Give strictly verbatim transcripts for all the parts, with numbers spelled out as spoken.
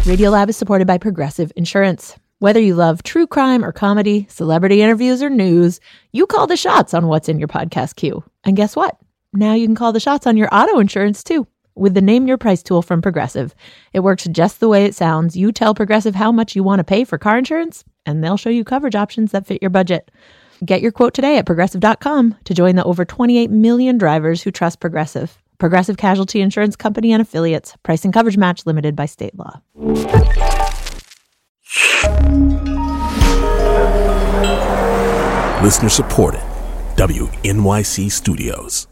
Radiolab is supported by Progressive Insurance. Whether you love true crime or comedy, celebrity interviews or news, you call the shots on what's in your podcast queue. And guess what? Now you can call the shots on your auto insurance too with the Name Your Price tool from Progressive. It works just the way it sounds. You tell Progressive how much you want to pay for car insurance, and they'll show you coverage options that fit your budget. Get your quote today at progressive dot com to join the over twenty-eight million drivers who trust Progressive. Progressive Casualty Insurance Company and Affiliates. Price and coverage match limited by state law. Listener supported. W N Y C Studios.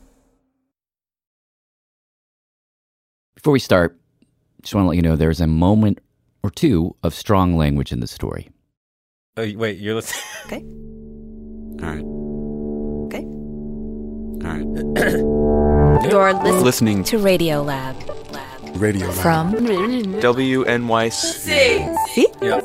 Before we start, just want to let you know there's a moment or two of strong language in the story. Oh, wait, you're listening? Okay. All right. Okay. All right. You're lis- listening to Radiolab. Radio Lab. From W N Y C. See? Yeah.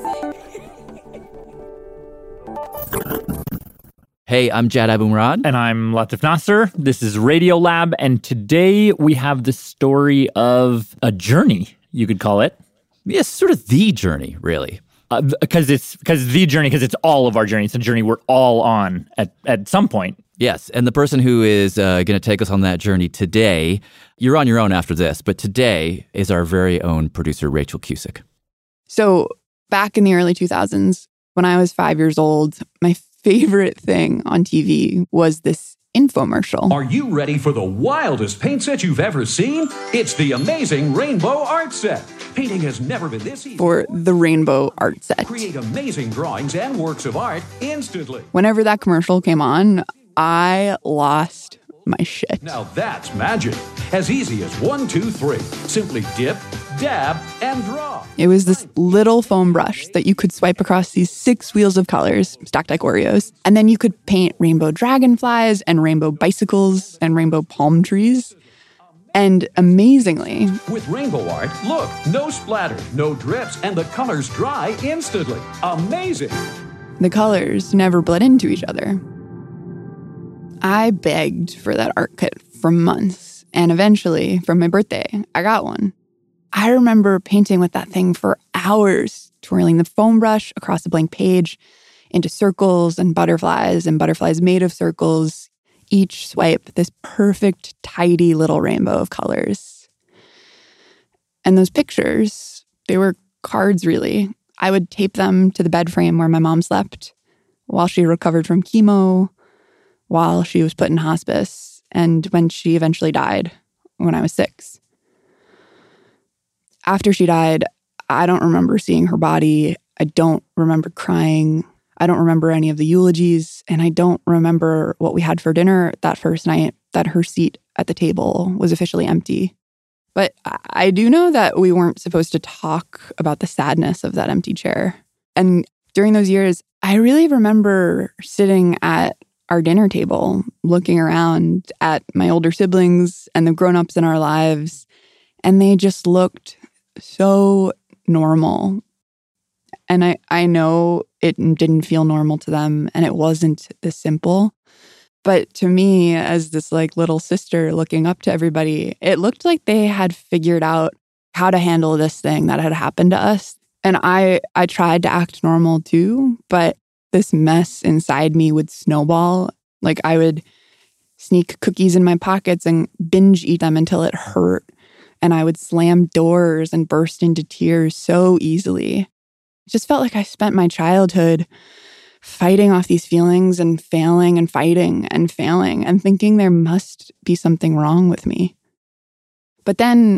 Hey, I'm Jad Abumrad. And I'm Latif Nasser. This is Radiolab, and today we have the story of a journey, you could call it. Yes, sort of the journey, really. Because uh, it's because the journey, because it's all of our journey. It's a journey we're all on at, at some point. Yes, and the person who is uh, going to take us on that journey today, you're on your own after this, but today is our very own producer, Rachel Cusick. So back in the early two thousands, when I was five years old, my favorite thing on T V was this infomercial. Are you ready for the wildest paint set you've ever seen? It's the amazing Rainbow Art Set. Painting has never been this easy. For the Rainbow Art Set. Create amazing drawings and works of art instantly. Whenever that commercial came on, I lost my shit. Now that's magic. As easy as one, two, three. Simply dip, dab, and draw. It was this little foam brush that you could swipe across these six wheels of colors, stacked like Oreos. And then you could paint rainbow dragonflies and rainbow bicycles and rainbow palm trees. And amazingly, with Rainbow Art, look, no splatter, no drips, and the colors dry instantly. Amazing. The colors never bled into each other. I begged for that art kit for months, and eventually, for my birthday, I got one. I remember painting with that thing for hours, twirling the foam brush across a blank page into circles and butterflies and butterflies made of circles. Each swipe, this perfect, tidy little rainbow of colors. And those pictures, they were cards, really. I would tape them to the bed frame where my mom slept while she recovered from chemo, while she was put in hospice, and when she eventually died when I was six. After she died, I don't remember seeing her body. I don't remember crying. I don't remember any of the eulogies, and I don't remember what we had for dinner that first night that her seat at the table was officially empty. But I do know that we weren't supposed to talk about the sadness of that empty chair. And during those years, I really remember sitting at our dinner table, looking around at my older siblings and the grown-ups in our lives, and they just looked so normal. And I, I know it didn't feel normal to them, and it wasn't this simple. But to me, as this like little sister looking up to everybody, it looked like they had figured out how to handle this thing that had happened to us. And I, I tried to act normal too, but this mess inside me would snowball. Like I would sneak cookies in my pockets and binge eat them until it hurt. And I would slam doors and burst into tears so easily. It just felt like I spent my childhood fighting off these feelings and failing and fighting and failing and thinking there must be something wrong with me. But then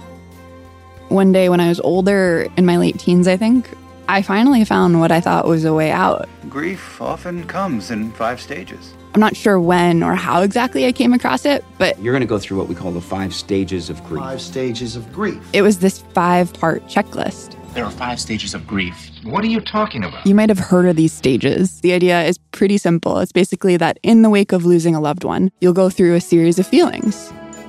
one day when I was older, in my late teens, I think, I finally found what I thought was a way out. Grief often comes in five stages. I'm not sure when or how exactly I came across it, but you're going to go through what we call the five stages of grief. Five stages of grief. It was this five-part checklist. There are five stages of grief. What are you talking about? You might have heard of these stages. The idea is pretty simple. It's basically that in the wake of losing a loved one, you'll go through a series of feelings.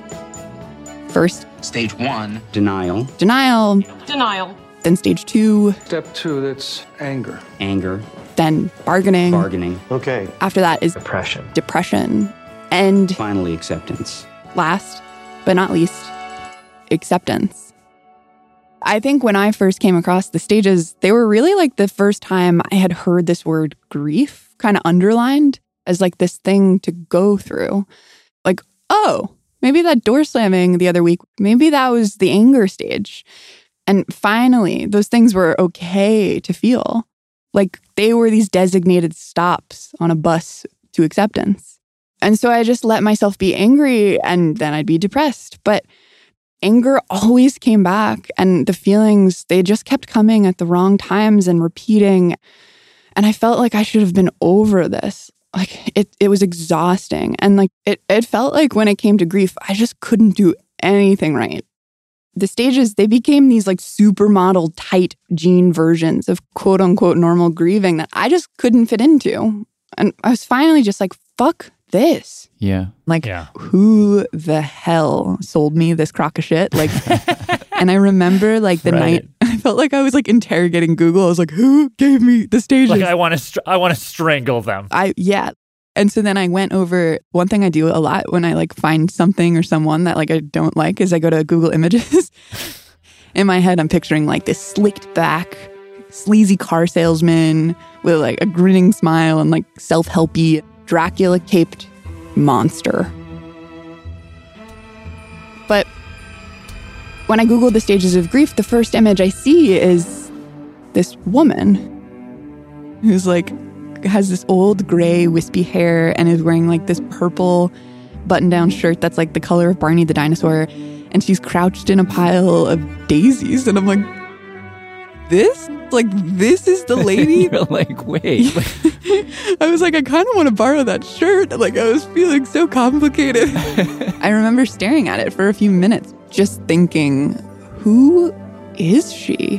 First, stage one, denial. Denial. Denial. Then stage two. Step two, that's anger. Anger. Then bargaining. Bargaining. Okay. After that is depression. Depression. And finally, acceptance. Last, but not least, acceptance. I think when I first came across the stages, they were really like the first time I had heard this word grief kind of underlined as like this thing to go through. Like, oh, maybe that door slamming the other week, maybe that was the anger stage. And finally, those things were okay to feel. Like they were these designated stops on a bus to acceptance. And so I just let myself be angry and then I'd be depressed. But anger always came back and the feelings, they just kept coming at the wrong times and repeating. And I felt like I should have been over this. Like it it was exhausting. And like it, it felt like when it came to grief, I just couldn't do anything right. The stages, they became these like supermodel tight jean versions of quote unquote normal grieving that I just couldn't fit into. And I was finally just like, fuck this. Yeah. Like, yeah. Who the hell sold me this crock of shit? Like, and I remember like the Right. night, I felt like I was like interrogating Google. I was like, who gave me the stages? Like I want to, str- I want to strangle them. I, yeah. And so then I went over, one thing I do a lot when I like find something or someone that like I don't like is I go to Google Images. In my head, I'm picturing like this slicked back, sleazy car salesman with like a grinning smile and like self-helpy Dracula caped monster. But when I Googled the stages of grief, the first image I see is this woman who's like, has this old gray wispy hair and is wearing like this purple button-down shirt that's like the color of Barney the dinosaur, and she's crouched in a pile of daisies, and I'm like, this? Like, this is the lady? You're like, wait. I was like, I kind of want to borrow that shirt. Like, I was feeling so complicated. I remember staring at it for a few minutes, just thinking, who is she?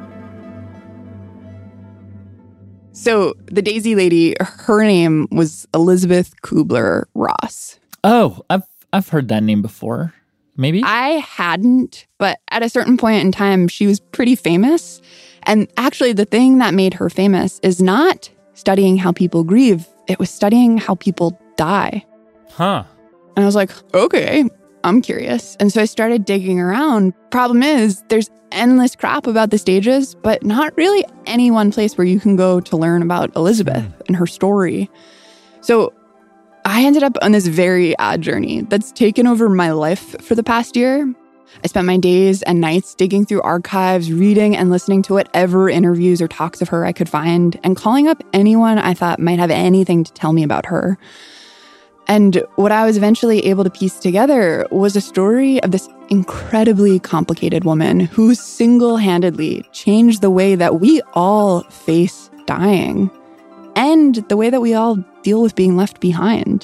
So the Daisy lady, her name was Elizabeth Kubler-Ross. Oh, I've I've heard that name before. Maybe? I hadn't, but at a certain point in time, she was pretty famous. And actually, the thing that made her famous is not studying how people grieve. It was studying how people die. Huh. And I was like, okay, I'm curious. And so I started digging around. Problem is, there's endless crap about the stages, but not really any one place where you can go to learn about Elizabeth and her story. So I ended up on this very odd journey that's taken over my life for the past year. I spent my days and nights digging through archives, reading and listening to whatever interviews or talks of her I could find, and calling up anyone I thought might have anything to tell me about her. And what I was eventually able to piece together was a story of this incredibly complicated woman who single-handedly changed the way that we all face dying and the way that we all deal with being left behind.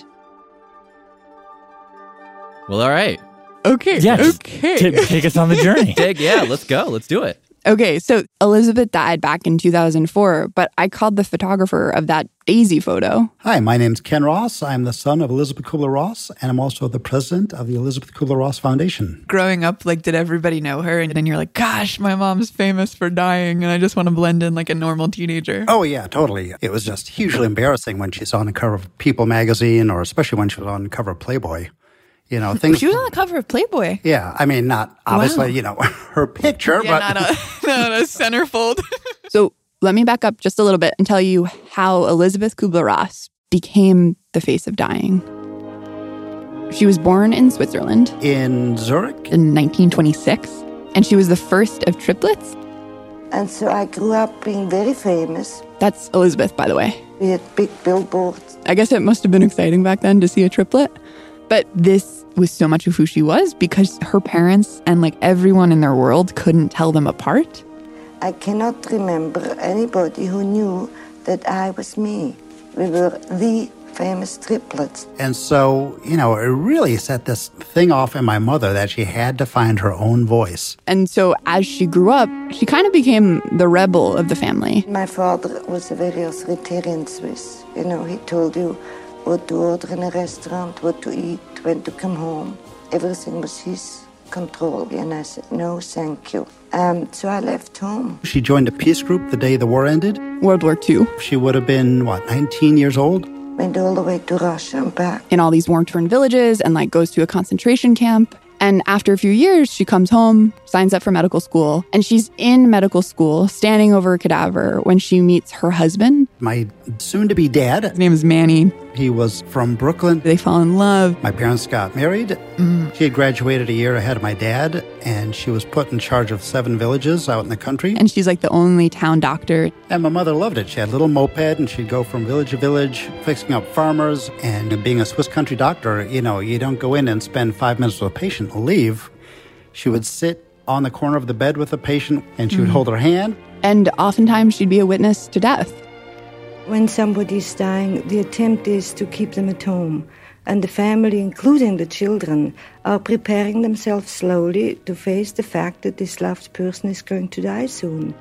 Well, all right. Okay. Yeah, just okay. t- take us on the journey. Dig, yeah, let's go. Let's do it. Okay, so Elizabeth died back in two thousand four, but I called the photographer of that Daisy photo. Hi, my name's Ken Ross. I'm the son of Elizabeth Kubler-Ross, and I'm also the president of the Elizabeth Kubler-Ross Foundation. Growing up, like, did everybody know her? And then you're like, gosh, my mom's famous for dying, and I just want to blend in like a normal teenager. Oh, yeah, totally. It was just hugely embarrassing when she's on the cover of People magazine, or especially when she was on the cover of Playboy. You know, things. She was on the cover of Playboy. Yeah, I mean, not obviously, Wow. you know, her picture, Yeah, but not a, not a centerfold. So let me back up just a little bit and tell you how Elizabeth Kubler-Ross became the face of dying. She was born in Switzerland. In Zurich? In nineteen twenty-six. And she was the first of triplets. And so I grew up being very famous. That's Elizabeth, by the way. We had big billboards. I guess it must have been exciting back then to see a triplet. But this was so much of who she was because her parents and like everyone in their world couldn't tell them apart. I cannot remember anybody who knew that I was me. We were the famous triplets. And so, you know, it really set this thing off in my mother that she had to find her own voice. And so as she grew up, she kind of became the rebel of the family. My father was a very authoritarian Swiss. You know, he told you what to order in a restaurant, what to eat, when to come home. Everything was his control. And I said, no, thank you. Um, so I left home. She joined a peace group the day the war ended. World War Two. She would have been, what, nineteen years old? Went all the way to Russia and back. In all these war-torn villages and like goes to a concentration camp. And after a few years, she comes home, signs up for medical school, and she's in medical school, standing over a cadaver when she meets her husband. My soon-to-be dad. His name is Manny. He was from Brooklyn. They fall in love. My parents got married. Mm. She had graduated a year ahead of my dad, and she was put in charge of seven villages out in the country. And she's like the only town doctor. And my mother loved it. She had a little moped, and she'd go from village to village, fixing up farmers. And being a Swiss country doctor, you know, you don't go in and spend five minutes with a patient and leave. She would sit on the corner of the bed with the patient, and she mm. would hold her hand. And oftentimes she'd be a witness to death. When somebody's dying, the attempt is to keep them at home. And the family, including the children, are preparing themselves slowly to face the fact that this loved person is going to die soon.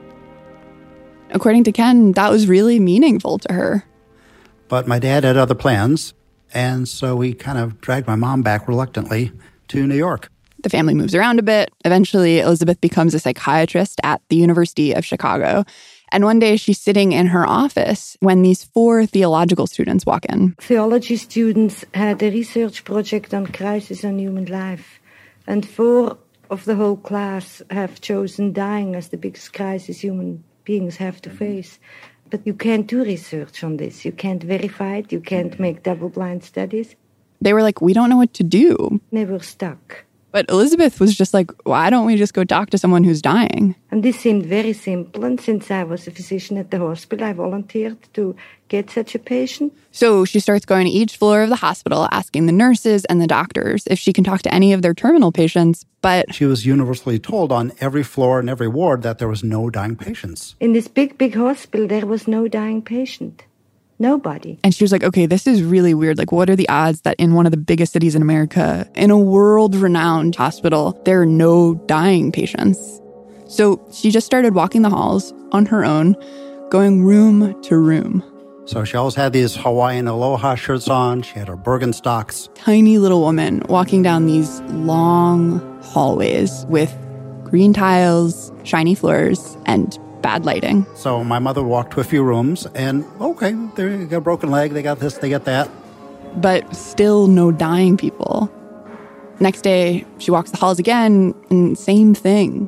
According to Ken, that was really meaningful to her. But my dad had other plans, and so we kind of dragged my mom back reluctantly to New York. The family moves around a bit. Eventually, Elizabeth becomes a psychiatrist at the University of Chicago. And one day she's sitting in her office when these four theological students walk in. Theology students had a research project on crisis on human life. And four of the whole class have chosen dying as the biggest crisis human beings have to face. But you can't do research on this. You can't verify it. You can't make double-blind studies. They were like, we don't know what to do. They were stuck. But Elizabeth was just like, why don't we just go talk to someone who's dying? And this seemed very simple. And since I was a physician at the hospital, I volunteered to get such a patient. So she starts going to each floor of the hospital, asking the nurses and the doctors if she can talk to any of their terminal patients. But she was universally told on every floor and every ward that there was no dying patients. In this big, big hospital, there was no dying patient. Nobody. And she was like, okay, this is really weird. Like, what are the odds that in one of the biggest cities in America, in a world-renowned hospital, there are no dying patients? So she just started walking the halls on her own, going room to room. So she always had these Hawaiian Aloha shirts on. She had her Birkenstocks. Tiny little woman walking down these long hallways with green tiles, shiny floors, and bad lighting. So my mother walked to a few rooms and, okay, they got a broken leg, they got this, they got that. But still no dying people. Next day, she walks the halls again, and same thing.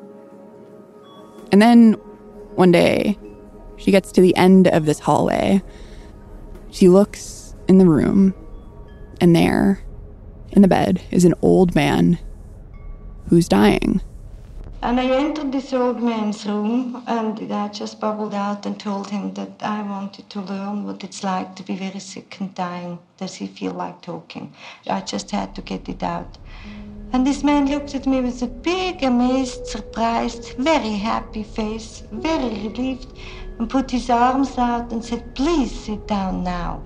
And then one day, she gets to the end of this hallway. She looks in the room, and there, in the bed, is an old man who's dying. And I entered this old man's room, and I just bubbled out and told him that I wanted to learn what it's like to be very sick and dying. Does he feel like talking? I just had to get it out. And this man looked at me with a big, amazed, surprised, very happy face, very relieved, and put his arms out and said, "Please sit down now."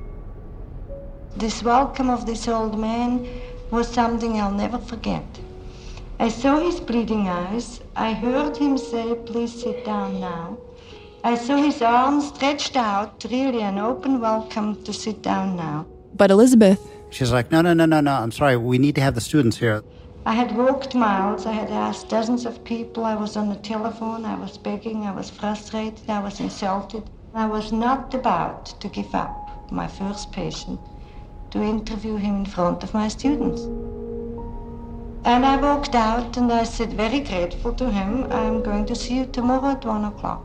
This welcome of this old man was something I'll never forget. I saw his bleeding eyes. I heard him say, "Please sit down now." I saw his arms stretched out, really an open welcome to sit down now. But Elizabeth... She's like, no, no, no, no, no, I'm sorry, we need to have the students here. I had walked miles. I had asked dozens of people. I was on the telephone. I was begging. I was frustrated. I was insulted. I was not about to give up my first patient to interview him in front of my students. And I walked out and I said, very grateful to him, "I'm going to see you tomorrow at one o'clock.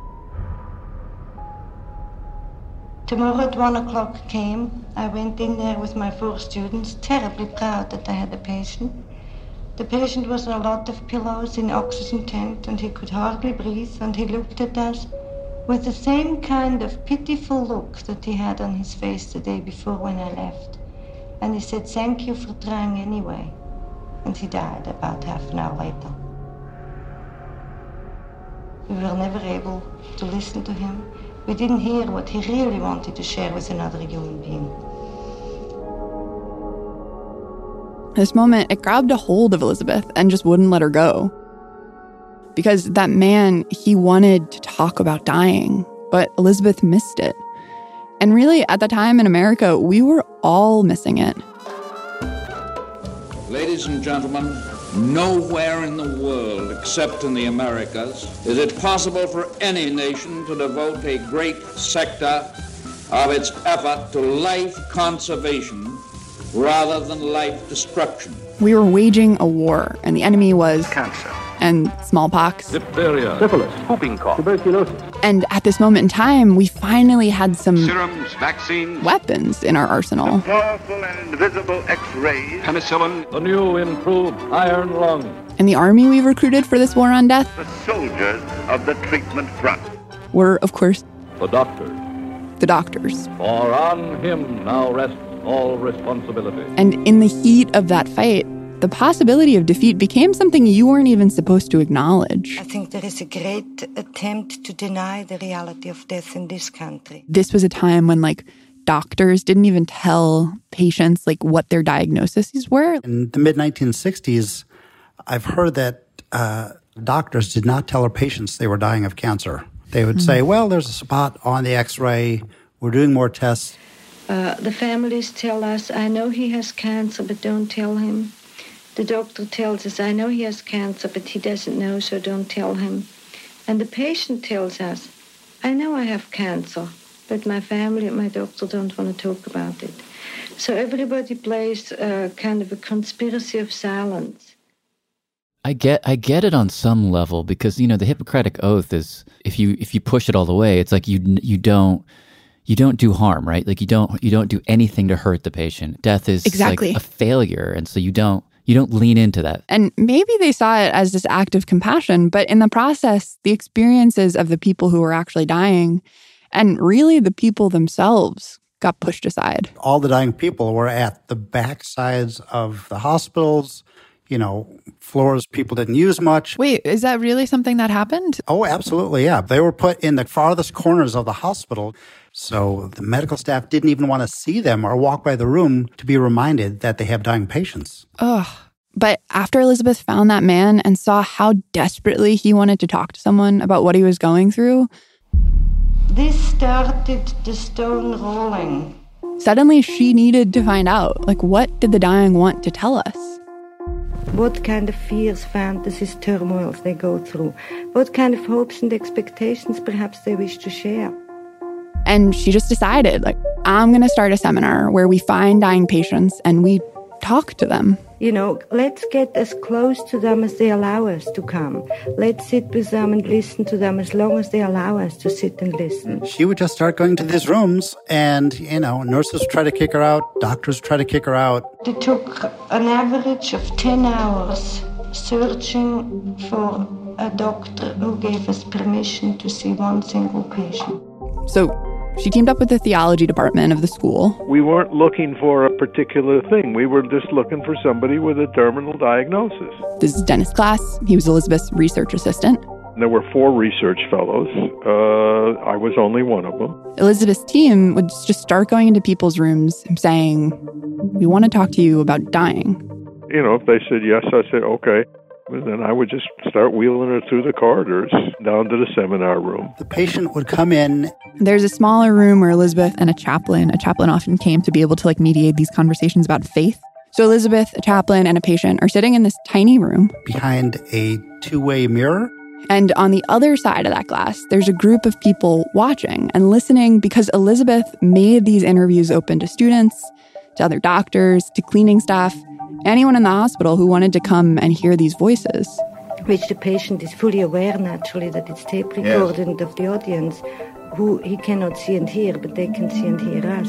Tomorrow at one o'clock came. I went in there with my four students, terribly proud that I had a patient. The patient was on a lot of pillows in oxygen tent and he could hardly breathe, and he looked at us with the same kind of pitiful look that he had on his face the day before when I left. And he said, "Thank you for trying anyway." And he died about half an hour later. We were never able to listen to him. We didn't hear what he really wanted to share with another human being. This moment, it grabbed a hold of Elizabeth and just wouldn't let her go. Because that man, he wanted to talk about dying, but Elizabeth missed it. And really, at the time in America, we were all missing it. Ladies and gentlemen, nowhere in the world except in the Americas is it possible for any nation to devote a great sector of its effort to life conservation rather than life destruction. We were waging a war, and the enemy was cancer and smallpox, diphtheria, syphilis, whooping cough, tuberculosis. And at this moment in time, we finally had some serums, vaccines, weapons in our arsenal. Powerful and invisible X-rays, penicillin, the new improved iron lung. And the army we recruited for this war on death, the soldiers of the treatment front, were, of course, the doctors. The doctors. For on him now rests all responsibility. And in the heat of that fight, the possibility of defeat became something you weren't even supposed to acknowledge. I think there is a great attempt to deny the reality of death in this country. This was a time when, like, doctors didn't even tell patients, like, what their diagnoses were. In the mid nineteen sixties, I've heard that uh, doctors did not tell their patients they were dying of cancer. They would mm-hmm. say, well, there's a spot on the X-ray. We're doing more tests. Uh, the families tell us, I know he has cancer, but don't tell him. The doctor tells us, I know he has cancer, but he doesn't know, so don't tell him. And the patient tells us, I know I have cancer, but my family and my doctor don't want to talk about it. So everybody plays uh, kind of a conspiracy of silence. I get I get it on some level because, you know, the Hippocratic Oath is, if you if you push it all the way, it's like you you don't you don't do harm, right? Like you don't you don't do anything to hurt the patient. Death is exactly. like a failure, and so you don't You don't lean into that. And maybe they saw it as this act of compassion, but in the process, the experiences of the people who were actually dying and really the people themselves got pushed aside. All the dying people were at the backsides of the hospitals, you know, floors people didn't use much. Wait, is that really something that happened? Oh, absolutely, yeah. They were put in the farthest corners of the hospital. So the medical staff didn't even want to see them or walk by the room to be reminded that they have dying patients. Ugh. But after Elizabeth found that man and saw how desperately he wanted to talk to someone about what he was going through, this started the stone rolling. Suddenly she needed to find out, like, what did the dying want to tell us? What kind of fears, fantasies, turmoils they go through. What kind of hopes and expectations perhaps they wish to share. And she just decided, like, I'm going to start a seminar where we find dying patients and we talk to them. You know, let's get as close to them as they allow us to come. Let's sit with them and listen to them as long as they allow us to sit and listen. She would just start going to these rooms and, you know, nurses would try to kick her out, doctors would try to kick her out. It took an average of ten hours searching for a doctor who gave us permission to see one single patient. So she teamed up with the theology department of the school. We weren't looking for a particular thing. We were just looking for somebody with a terminal diagnosis. This is Dennis Glass. He was Elizabeth's research assistant. There were four research fellows. Uh, I was only one of them. Elizabeth's team would just start going into people's rooms and saying, we want to talk to you about dying. You know, if they said yes, I said, okay. And then I would just start wheeling her through the corridors down to the seminar room. The patient would come in. There's a smaller room where Elizabeth and a chaplain, a chaplain often came to be able to like mediate these conversations about faith. So Elizabeth, a chaplain, and a patient are sitting in this tiny room. Behind a two-way mirror. And on the other side of that glass, there's a group of people watching and listening because Elizabeth made these interviews open to students, to other doctors, to cleaning staff, anyone in the hospital who wanted to come and hear these voices. Which the patient is fully aware, naturally, that it's tape recorded yes. of the audience, who he cannot see and hear, but they can see and hear us.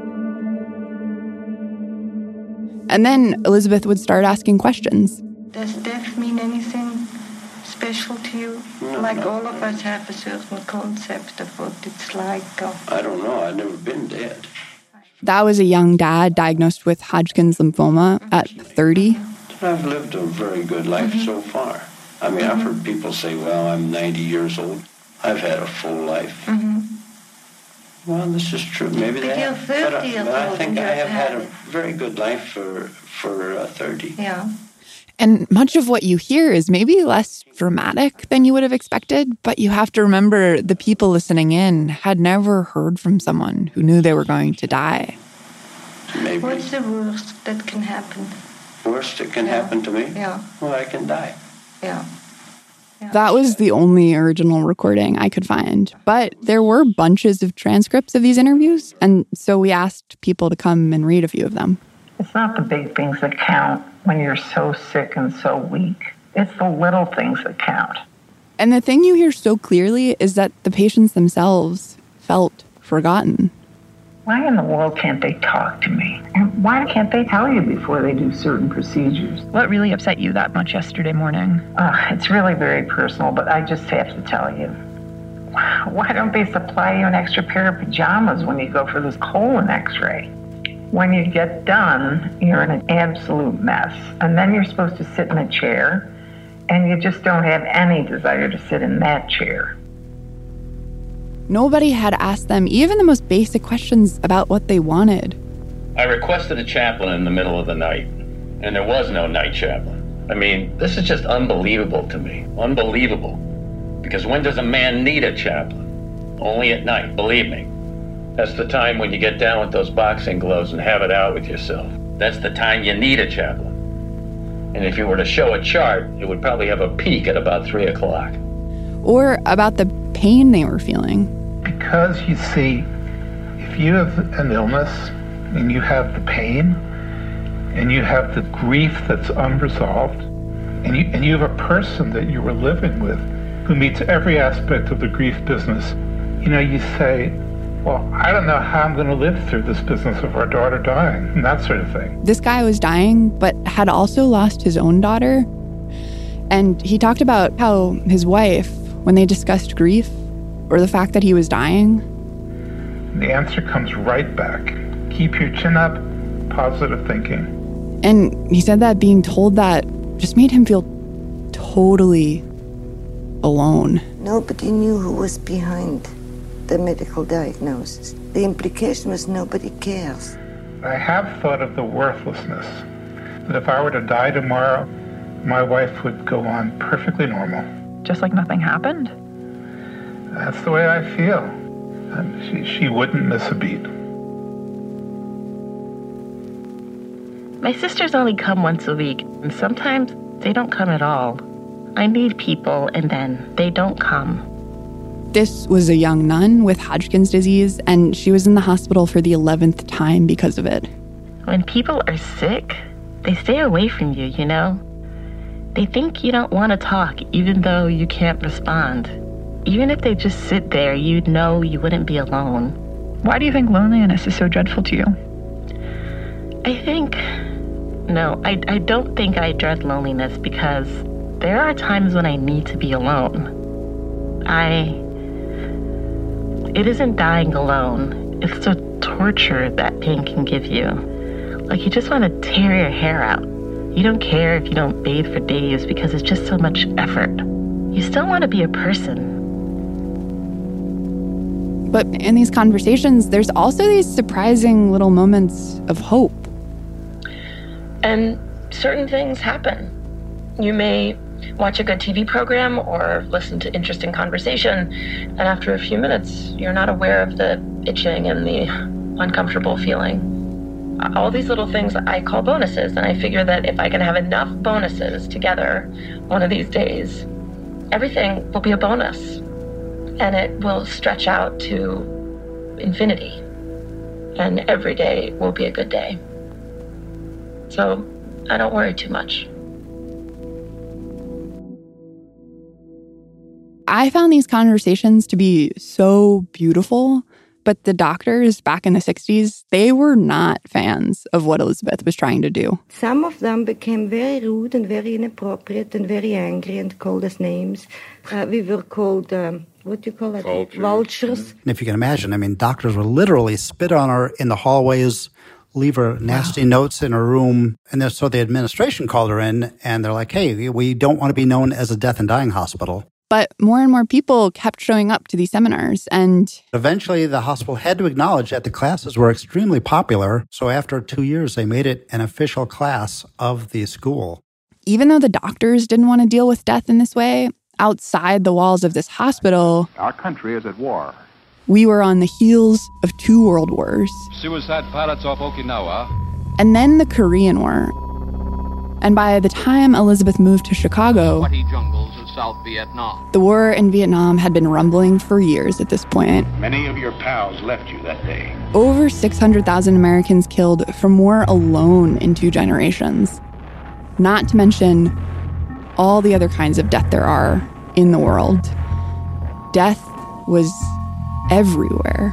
And then Elizabeth would start asking questions. Does death mean anything special to you? No, like no. all of us have a certain concept of what it's like. Or... I don't know. I've never been dead. That was a young dad diagnosed with Hodgkin's lymphoma at thirty. I've lived a very good life mm-hmm. so far. I mean, mm-hmm. I've heard people say, well, I'm ninety years old. I've had a full life. Mm-hmm. Well, this is true. Maybe but they you're have. thirty But, I, years but I old think I have had, had a it. very good life for, for uh, thirty. Yeah. And much of what you hear is maybe less dramatic than you would have expected, but you have to remember the people listening in had never heard from someone who knew they were going to die. Maybe. What's the worst that can happen? Worst that can yeah. happen to me? Yeah. Well, I can die. Yeah. yeah. That was the only original recording I could find. But there were bunches of transcripts of these interviews, and so we asked people to come and read a few of them. It's not the big things that count when you're so sick and so weak. It's the little things that count. And the thing you hear so clearly is that the patients themselves felt forgotten. Why in the world can't they talk to me? And why can't they tell you before they do certain procedures? What really upset you that much yesterday morning? Uh, it's really very personal, but I just have to tell you. Why don't they supply you an extra pair of pajamas when you go for this colon x-ray? When you get done, you're in an absolute mess. And then you're supposed to sit in a chair, and you just don't have any desire to sit in that chair. Nobody had asked them even the most basic questions about what they wanted. I requested a chaplain in the middle of the night, and there was no night chaplain. I mean, this is just unbelievable to me. Unbelievable. Because when does a man need a chaplain? Only at night, believe me. That's the time when you get down with those boxing gloves and have it out with yourself. That's the time you need a chaplain. And if you were to show a chart, it would probably have a peak at about three o'clock. Or about the pain they were feeling. Because, you see, if you have an illness and you have the pain and you have the grief that's unresolved and you, and you have a person that you were living with who meets every aspect of the grief business, you know, you say, well, I don't know how I'm going to live through this business of our daughter dying and that sort of thing. This guy was dying, but had also lost his own daughter. And he talked about how his wife, when they discussed grief or the fact that he was dying, the answer comes right back. Keep your chin up, positive thinking. And he said that being told that just made him feel totally alone. Nobody knew who was behind the medical diagnosis. The implication was nobody cares. I have thought of the worthlessness, that if I were to die tomorrow, my wife would go on perfectly normal. Just like nothing happened? That's the way I feel. And she, she wouldn't miss a beat. My sisters only come once a week, and sometimes they don't come at all. I need people, and then they don't come. This was a young nun with Hodgkin's disease, and she was in the hospital for the eleventh time because of it. When people are sick, they stay away from you, you know? They think you don't want to talk, even though you can't respond. Even if they just sit there, you'd know you wouldn't be alone. Why do you think loneliness is so dreadful to you? I think... No, I, I don't think I dread loneliness because there are times when I need to be alone. I... It isn't dying alone. It's the torture that pain can give you. Like, you just want to tear your hair out. You don't care if you don't bathe for days because it's just so much effort. You still want to be a person. But in these conversations, there's also these surprising little moments of hope. And certain things happen. You may watch a good T V program or listen to interesting conversation, and after a few minutes, you're not aware of the itching and the uncomfortable feeling. All these little things I call bonuses, and I figure that if I can have enough bonuses together one of these days, everything will be a bonus, and it will stretch out to infinity, and every day will be a good day. So I don't worry too much. I found these conversations to be so beautiful, but the doctors back in the sixties, they were not fans of what Elizabeth was trying to do. Some of them became very rude and very inappropriate and very angry and called us names. Uh, we were called, um, what do you call it? Vultures. Vultures. And if you can imagine, I mean, doctors would literally spit on her in the hallways, leave her nasty wow. notes in her room. And then, so the administration called her in, and they're like, hey, we don't want to be known as a death and dying hospital. But more and more people kept showing up to these seminars, and eventually the hospital had to acknowledge that the classes were extremely popular. So after two years, they made it an official class of the school. Even though the doctors didn't want to deal with death in this way, outside the walls of this hospital, our country is at war. We were on the heels of two world wars. Suicide pilots off Okinawa. And then the Korean War. And by the time Elizabeth moved to Chicago, South Vietnam. The war in Vietnam had been rumbling for years at this point. Many of your pals left you that day. Over six hundred thousand Americans killed from war alone in two generations. Not to mention all the other kinds of death there are in the world. Death was everywhere.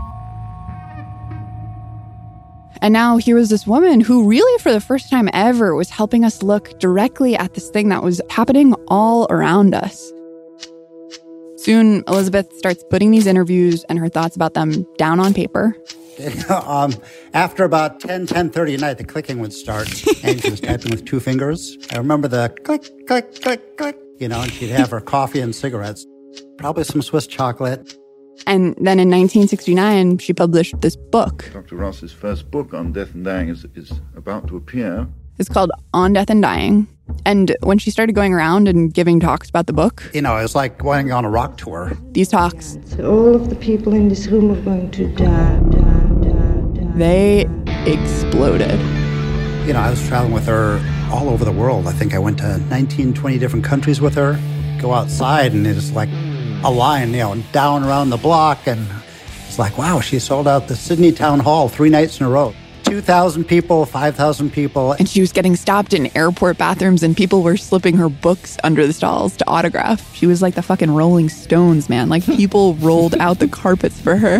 And now here was this woman who really for the first time ever was helping us look directly at this thing that was happening all around us. Soon, Elizabeth starts putting these interviews and her thoughts about them down on paper. um, after about ten, ten thirty at night, the clicking would start, and she was typing with two fingers. I remember the click, click, click, click, you know, and she'd have her coffee and cigarettes, probably some Swiss chocolate. And then in nineteen sixty-nine, she published this book. Doctor Ross's first book on death and dying is, is about to appear. It's called On Death and Dying. And when she started going around and giving talks about the book... You know, it was like going on a rock tour. These talks... So all of the people in this room are going to die, die, die, die. They exploded. You know, I was traveling with her all over the world. I think I went to nineteen, twenty different countries with her. Go outside and it's like a line, you know, down around the block. And it's like, wow, she sold out the Sydney Town Hall three nights in a row. two thousand people, five thousand people. And she was getting stopped in airport bathrooms and people were slipping her books under the stalls to autograph. She was like the fucking Rolling Stones, man. Like people rolled out the carpets for her.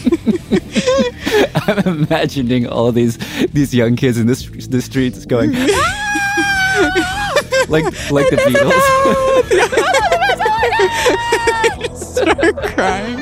I'm imagining all these these young kids in this the streets going like like the Beatles. Start crying.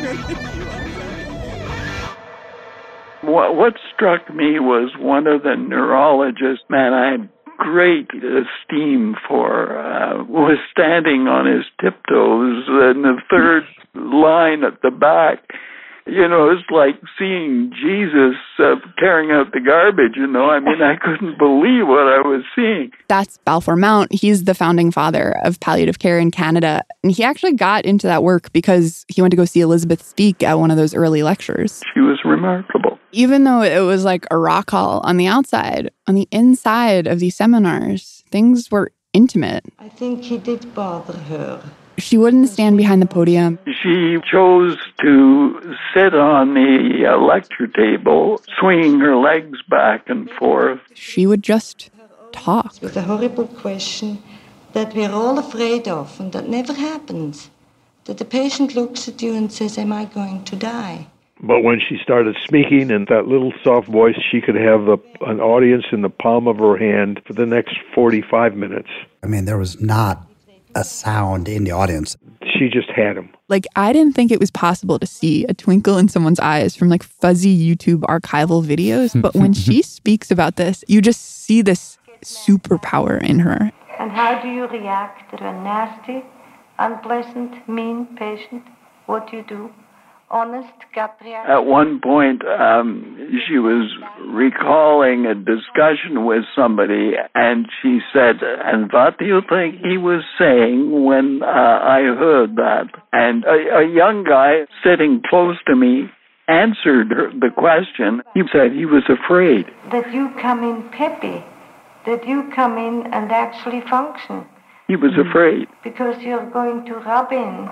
What, what struck me was one of the neurologists, man, I had great esteem for, uh, was standing on his tiptoes in the third line at the back. You know, it's like seeing Jesus uh, carrying out the garbage, you know. I mean, I couldn't believe what I was seeing. That's Balfour Mount. He's the founding father of palliative care in Canada. And he actually got into that work because he went to go see Elizabeth speak at one of those early lectures. She was remarkable. Even though it was like a rock hall on the outside, on the inside of these seminars, things were intimate. I think he did bother her. She wouldn't stand behind the podium. She chose to sit on the uh, lecture table, swinging her legs back and forth. She would just talk. With a horrible question that we're all afraid of and that never happens. That the patient looks at you and says, am I going to die? But when she started speaking in that little soft voice, she could have the, an audience in the palm of her hand for the next forty-five minutes. I mean, there was not a sound in the audience. She just had him. Like, I didn't think it was possible to see a twinkle in someone's eyes from like fuzzy YouTube archival videos. But when she speaks about this, you just see this superpower in her. And how do you react to a nasty, unpleasant, mean patient? What do you do? Honest, gut reaction? At one point, um, she was recalling a discussion with somebody, and she said, and what do you think he was saying when uh, I heard that? And a, a young guy sitting close to me answered her, the question. He said he was afraid. That you come in peppy, that you come in and actually function. He was afraid. Because you're going to rub in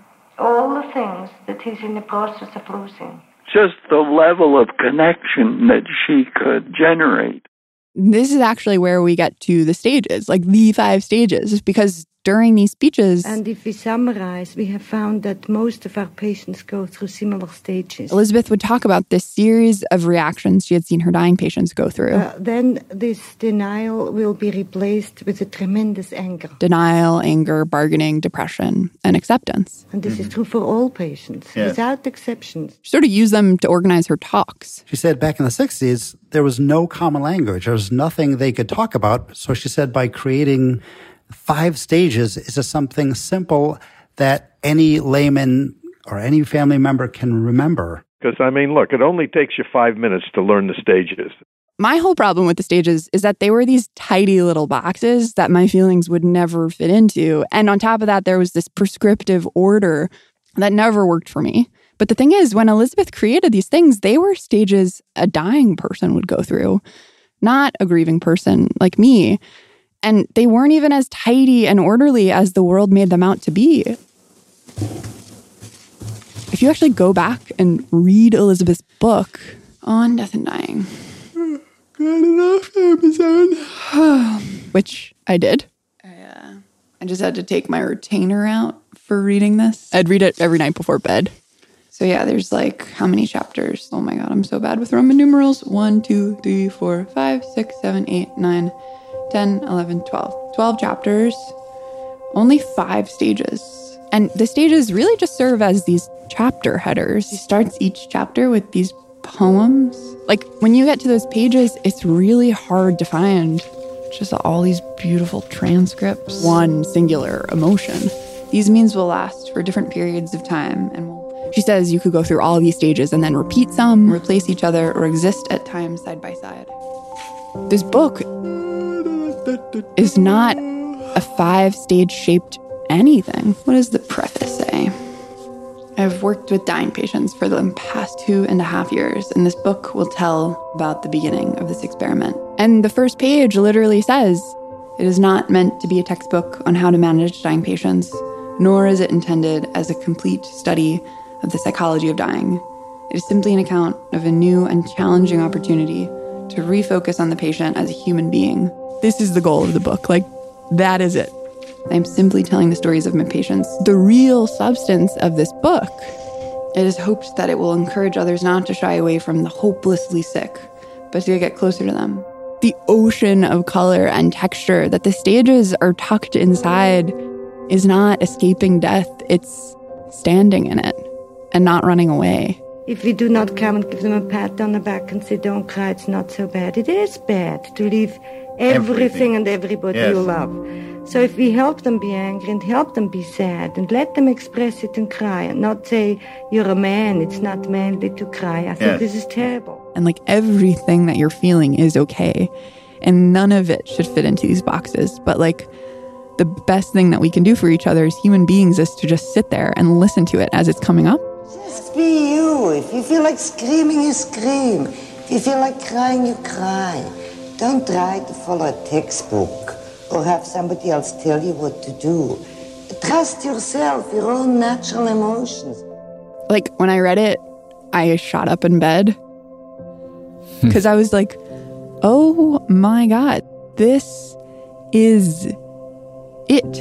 all the things that he's in the process of losing. Just the level of connection that she could generate. This is actually where we get to the stages, like the five stages, because during these speeches... And if we summarize, we have found that most of our patients go through similar stages. Elizabeth would talk about this series of reactions she had seen her dying patients go through. Uh, then this denial will be replaced with a tremendous anger. Denial, anger, bargaining, depression, and acceptance. And this mm-hmm. is true for all patients, yeah. without exceptions. She sort of used them to organize her talks. She said back in the sixties, there was no common language. There was nothing they could talk about. So she said by creating five stages is just something simple that any layman or any family member can remember. Because, I mean, look, it only takes you five minutes to learn the stages. My whole problem with the stages is that they were these tidy little boxes that my feelings would never fit into. And on top of that, there was this prescriptive order that never worked for me. But the thing is, when Elizabeth created these things, they were stages a dying person would go through, not a grieving person like me. And they weren't even as tidy and orderly as the world made them out to be. If you actually go back and read Elizabeth's book on death and dying, got it off Amazon, which I did. I, uh, I just had to take my retainer out for reading this. I'd read it every night before bed. So yeah, there's like, how many chapters? Oh my God, I'm so bad with Roman numerals. One, two, three, four, five, six, seven, eight, nine, ten, eleven, twelve. twelve chapters, only five stages. And the stages really just serve as these chapter headers. He starts each chapter with these poems. Like, when you get to those pages, it's really hard to find just all these beautiful transcripts. One singular emotion. These memes will last for different periods of time, and will She says you could go through all of these stages and then repeat some, replace each other, or exist at times side by side. This book is not a five-stage shaped anything. What does the preface say? I've worked with dying patients for the past two and a half years, and this book will tell about the beginning of this experiment. And the first page literally says, it is not meant to be a textbook on how to manage dying patients, nor is it intended as a complete study of the psychology of dying. It is simply an account of a new and challenging opportunity to refocus on the patient as a human being. This is the goal of the book. Like, that is it. I'm simply telling the stories of my patients. The real substance of this book, it is hoped that it will encourage others not to shy away from the hopelessly sick, but to get closer to them. The ocean of color and texture that the stages are tucked inside is not escaping death. It's standing in it and not running away. If we do not come and give them a pat on the back and say, don't cry, it's not so bad. It is bad to leave everything, everything. and everybody yes. you love. So if we help them be angry and help them be sad and let them express it and cry and not say, you're a man, it's not manly to cry. I think yes. this is terrible. And like everything that you're feeling is okay. And none of it should fit into these boxes. But like the best thing that we can do for each other as human beings is to just sit there and listen to it as it's coming up. Just be you. If you feel like screaming, you scream. If you feel like crying, you cry. Don't try to follow a textbook or have somebody else tell you what to do. Trust yourself, your own natural emotions. Like, when I read it, I shot up in bed. Because I was like, oh my God, this is it.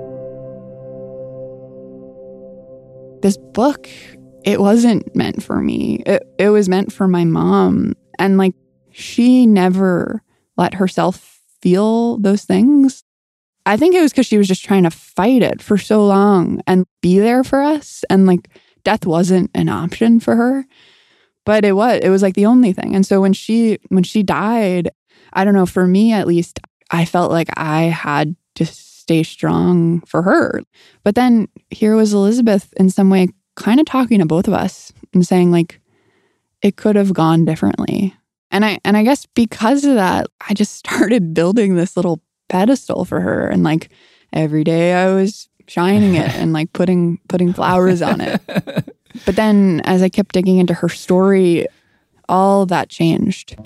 This book, it wasn't meant for me. It, it was meant for my mom. And like, she never let herself feel those things. I think it was because she was just trying to fight it for so long and be there for us. And like, death wasn't an option for her, but it was, it was like the only thing. And so when she, when she died, I don't know, for me at least, I felt like I had to stay strong for her. But then here was Elizabeth in some way kind of talking to both of us and saying like, it could have gone differently. And I and I guess because of that, I just started building this little pedestal for her. And like every day I was shining it and like putting putting flowers on it. But then as I kept digging into her story, all that changed.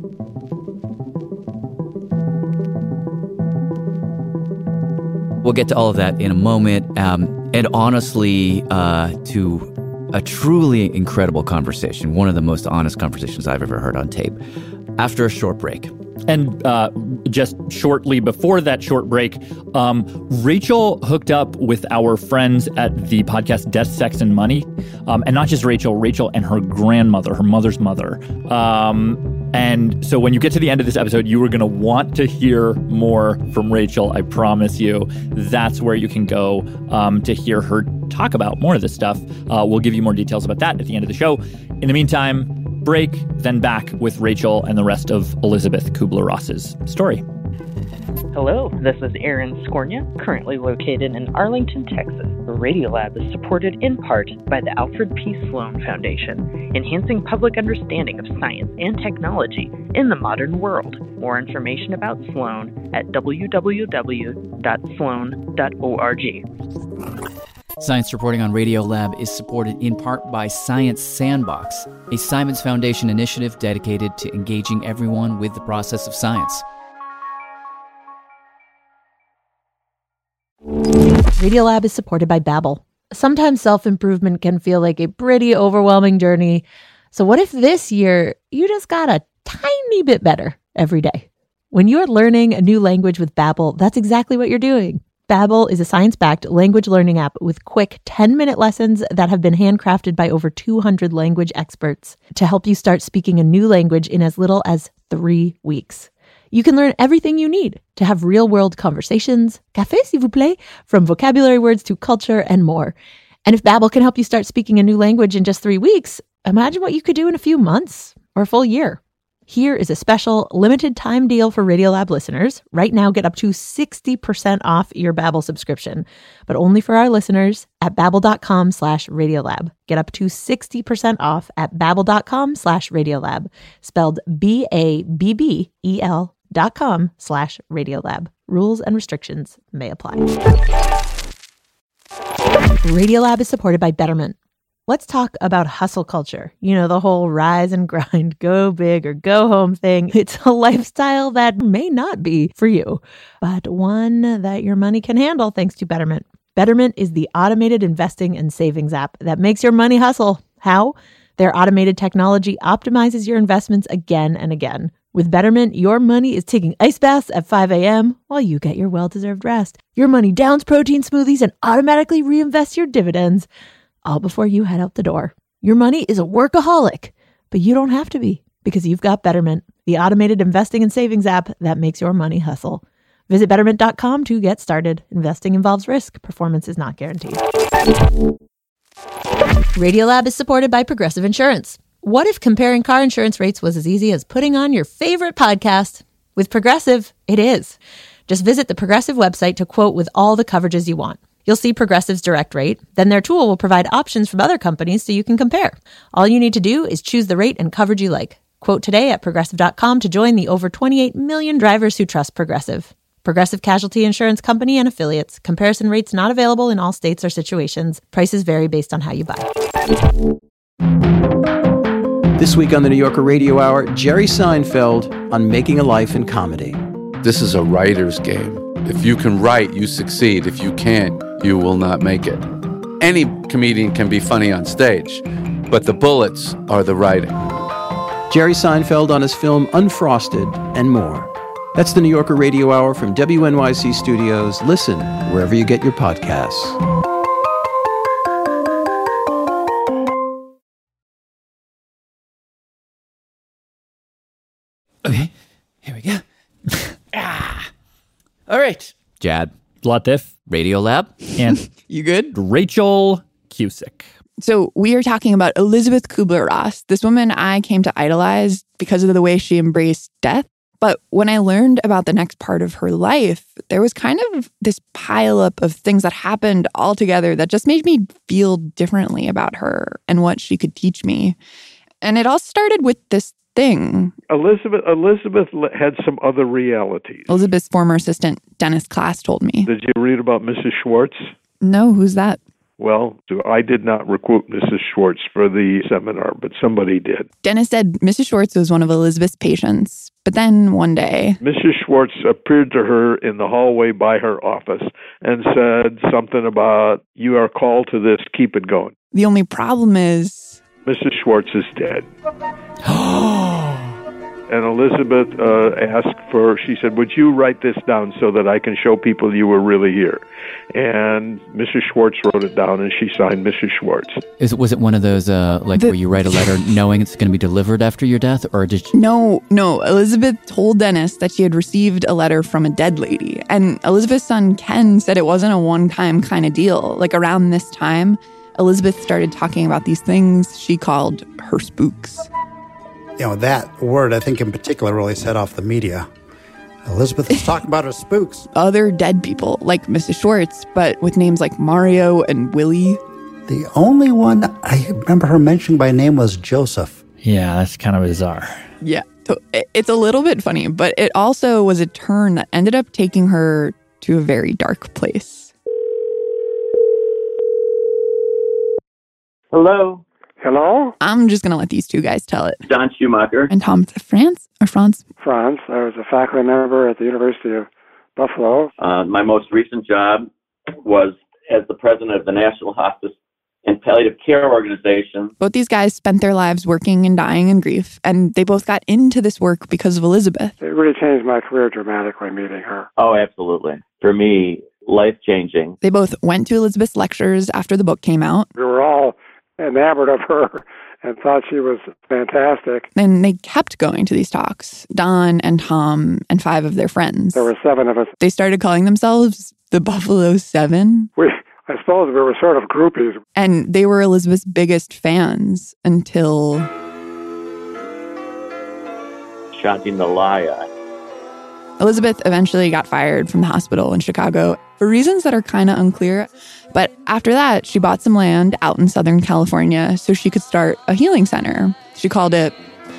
We'll get to all of that in a moment. Um, and honestly, uh, to a truly incredible conversation, one of the most honest conversations I've ever heard on tape, after a short break. And uh, just shortly before that short break, um, Rachel hooked up with our friends at the podcast Death, Sex, and Money. Um, and not just Rachel, Rachel and her grandmother, her mother's mother. Um, and so when you get to the end of this episode, you are going to want to hear more from Rachel. I promise you. That's where you can go um, to hear her talk about more of this stuff. Uh, we'll give you more details about that at the end of the show. In the meantime, break, then back with Rachel and the rest of Elizabeth Kubler-Ross's story. Hello, this is Aaron Skornia, currently located in Arlington, Texas. The Radiolab is supported in part by the Alfred P. Sloan Foundation, enhancing public understanding of science and technology in the modern world. More information about Sloan at w w w dot sloan dot org. Science Reporting on Radiolab is supported in part by Science Sandbox, a Simons Foundation initiative dedicated to engaging everyone with the process of science. Radiolab is supported by Babbel. Sometimes self-improvement can feel like a pretty overwhelming journey. So what if this year you just got a tiny bit better every day? When you're learning a new language with Babbel, that's exactly what you're doing. Babbel is a science-backed language learning app with quick ten-minute lessons that have been handcrafted by over two hundred language experts to help you start speaking a new language in as little as three weeks. You can learn everything you need to have real-world conversations, café s'il vous plaît, from vocabulary words to culture and more. And if Babbel can help you start speaking a new language in just three weeks, imagine what you could do in a few months or a full year. Here is a special limited time deal for Radiolab listeners. Right now, get up to sixty percent off your Babbel subscription, but only for our listeners at babbel.com slash Radiolab. Get up to sixty percent off at babbel.com slash Radiolab, spelled B A B B E L dot com slash Radiolab. Rules and restrictions may apply. Radiolab is supported by Betterment. Let's talk about hustle culture. You know, the whole rise and grind, go big or go home thing. It's a lifestyle that may not be for you, but one that your money can handle thanks to Betterment. Betterment is the automated investing and savings app that makes your money hustle. How? Their automated technology optimizes your investments again and again. With Betterment, your money is taking ice baths at five a.m. while you get your well-deserved rest. Your money downs protein smoothies and automatically reinvests your dividends, all before you head out the door. Your money is a workaholic, but you don't have to be because you've got Betterment, the automated investing and savings app that makes your money hustle. Visit betterment dot com to get started. Investing involves risk. Performance is not guaranteed. Radiolab is supported by Progressive Insurance. What if comparing car insurance rates was as easy as putting on your favorite podcast? With Progressive, it is. Just visit the Progressive website to quote with all the coverages you want. You'll see Progressive's direct rate. Then their tool will provide options from other companies so you can compare. All you need to do is choose the rate and coverage you like. Quote today at progressive dot com to join the over twenty-eight million drivers who trust Progressive. Progressive Casualty Insurance Company and Affiliates. Comparison rates not available in all states or situations. Prices vary based on how you buy. This week on the New Yorker Radio Hour, Jerry Seinfeld on making a life in comedy. This is a writer's game. If you can write, you succeed. If you can't, you will not make it. Any comedian can be funny on stage, but the bullets are the writing. Jerry Seinfeld on his film Unfrosted and more. That's the New Yorker Radio Hour from W N Y C Studios. Listen wherever you get your podcasts. Okay, here we go. ah. All right. Jad. Latif. Radiolab. And you good? Rachel Cusick. So we are talking about Elizabeth Kubler-Ross, this woman I came to idolize because of the way she embraced death. But when I learned about the next part of her life, there was kind of this pileup of things that happened all together that just made me feel differently about her and what she could teach me. And it all started with this thing. Elizabeth Elizabeth had some other realities. Elizabeth's former assistant, Dennis Class, told me. Did you read about Missus Schwartz? No, who's that? Well, I did not recruit Missus Schwartz for the seminar, but somebody did. Dennis said Missus Schwartz was one of Elizabeth's patients. But then one day, Missus Schwartz appeared to her in the hallway by her office and said something about, "You are called to this, keep it going." The only problem is Missus Schwartz is dead. And Elizabeth uh, asked for, she said, "Would you write this down so that I can show people you were really here?" And Missus Schwartz wrote it down, and she signed Missus Schwartz. Is it, was it one of those, uh, like, the, where you write a letter knowing it's going to be delivered after your death, or did you... No, no. Elizabeth told Dennis that she had received a letter from a dead lady. And Elizabeth's son, Ken, said it wasn't a one-time kind of deal. Like, around this time, Elizabeth started talking about these things she called her spooks. You know, that word, I think in particular, really set off the media. Elizabeth was talking about her spooks. Other dead people, like Missus Schwartz, but with names like Mario and Willie. The only one I remember her mentioning by name was Joseph. Yeah, that's kind of bizarre. Yeah, so it's a little bit funny, but it also was a turn that ended up taking her to a very dark place. Hello? Hello? I'm just going to let these two guys tell it. Don Schumacher. And Tom France or Franz? Franz. I was a faculty member at the University of Buffalo. Uh, my most recent job was as the president of the National Hospice and Palliative Care Organization. Both these guys spent their lives working and dying in grief, and they both got into this work because of Elizabeth. It really changed my career dramatically, meeting her. Oh, absolutely. For me, life-changing. They both went to Elizabeth's lectures after the book came out. We were all enamored of her and thought she was fantastic. And they kept going to these talks, Don and Tom and five of their friends. There were seven of us. They started calling themselves the Buffalo Seven. We, I suppose we were sort of groupies. And they were Elizabeth's biggest fans until Shanti Nalaya. Elizabeth eventually got fired from the hospital in Chicago for reasons that are kind of unclear. But after that, she bought some land out in Southern California so she could start a healing center. She called it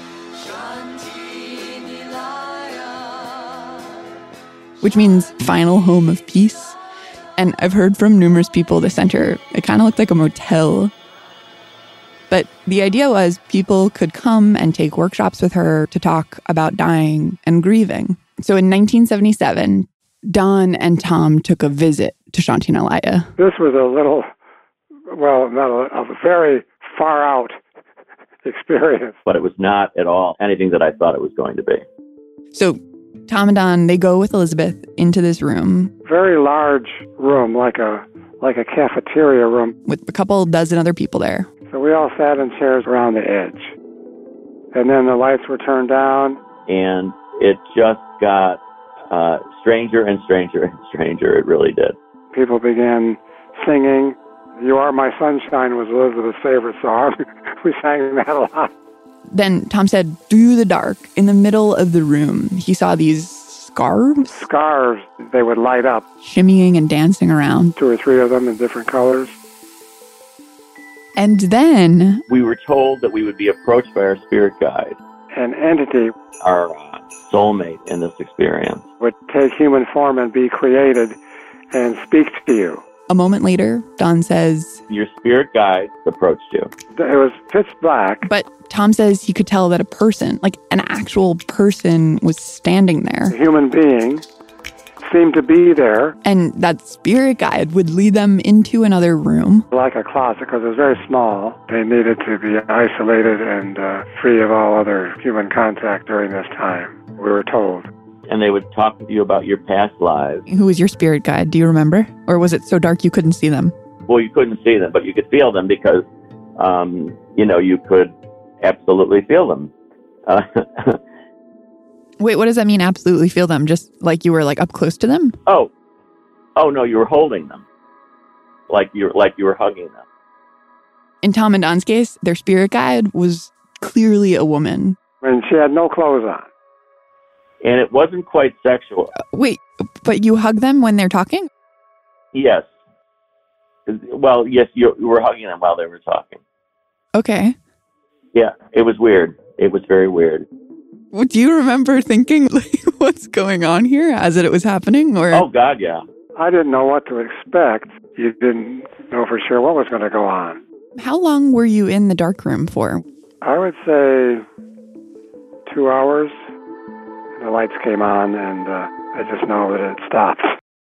which means final home of peace. And I've heard from numerous people the center, it kind of looked like a motel. But the idea was people could come and take workshops with her to talk about dying and grieving. So in nineteen seventy-seven, Don and Tom took a visit to Shanti Nalaya. This was a little, well, not a, a very far out experience. But it was not at all anything that I thought it was going to be. So Tom and Don, they go with Elizabeth into this room. Very large room, like a like a cafeteria room. With a couple dozen other people there. So we all sat in chairs around the edge. And then the lights were turned down. And it just got uh, stranger and stranger and stranger. It really did. People began singing. You Are My Sunshine was Elizabeth's favorite song. We sang that a lot. Then Tom said, through the dark, in the middle of the room, he saw these scarves. Scarves, they would light up. Shimmying and dancing around. Two or three of them in different colors. And then we were told that we would be approached by our spirit guide. An entity. Our uh, soulmate in this experience. Would take human form and be created and speak to you. A moment later, Don says, your spirit guide approached you. It was pitch black. But Tom says he could tell that a person, like an actual person, was standing there. A human being seemed to be there. And that spirit guide would lead them into another room. Like a closet, because it was very small. They needed to be isolated and uh, free of all other human contact during this time, we were told. And they would talk with you about your past lives. Who was your spirit guide? Do you remember? Or was it so dark you couldn't see them? Well, you couldn't see them, but you could feel them because, um, you know, you could absolutely feel them. Uh, Wait, what does that mean, absolutely feel them? Just like you were like up close to them? Oh, oh no, you were holding them. Like you like you were hugging them. In Tom and Don's case, their spirit guide was clearly a woman. And she had no clothes on. And it wasn't quite sexual. Uh, wait, but you hug them when they're talking? Yes. Well, yes, you, you were hugging them while they were talking. Okay. Yeah, it was weird. It was very weird. Do you remember thinking, like, what's going on here as it was happening? Or oh, God, yeah. I didn't know what to expect. You didn't know for sure what was going to go on. How long were you in the dark room for? I would say two hours. The lights came on, and uh, I just know that it stopped.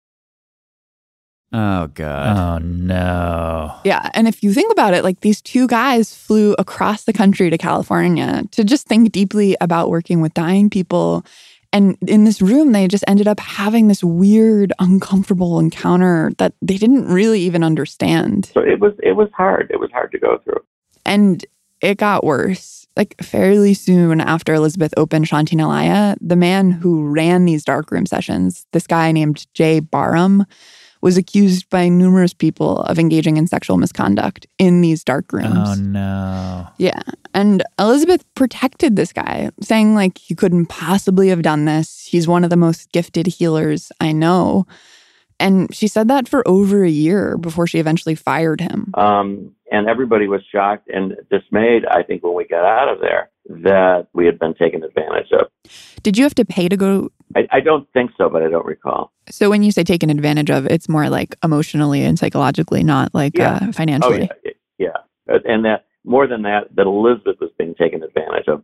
Oh, God. Oh, no. Yeah, and if you think about it, like these two guys flew across the country to California to just think deeply about working with dying people. And in this room, they just ended up having this weird, uncomfortable encounter that they didn't really even understand. So it was, it was hard. It was hard to go through. And it got worse. Like fairly soon after Elizabeth opened Shanti Nalaya, the man who ran these darkroom sessions, this guy named Jay Barham, was accused by numerous people of engaging in sexual misconduct in these dark rooms. Oh, no. Yeah. And Elizabeth protected this guy, saying, like, he couldn't possibly have done this. He's one of the most gifted healers I know. And she said that for over a year before she eventually fired him. Um, and everybody was shocked and dismayed, I think, when we got out of there, that we had been taken advantage of. Did you have to pay to go? I, I don't think so, but I don't recall. So when you say taken advantage of, it's more like emotionally and psychologically, not like yeah. uh, financially. Oh, yeah, yeah. And that more than that, that Elizabeth was being taken advantage of.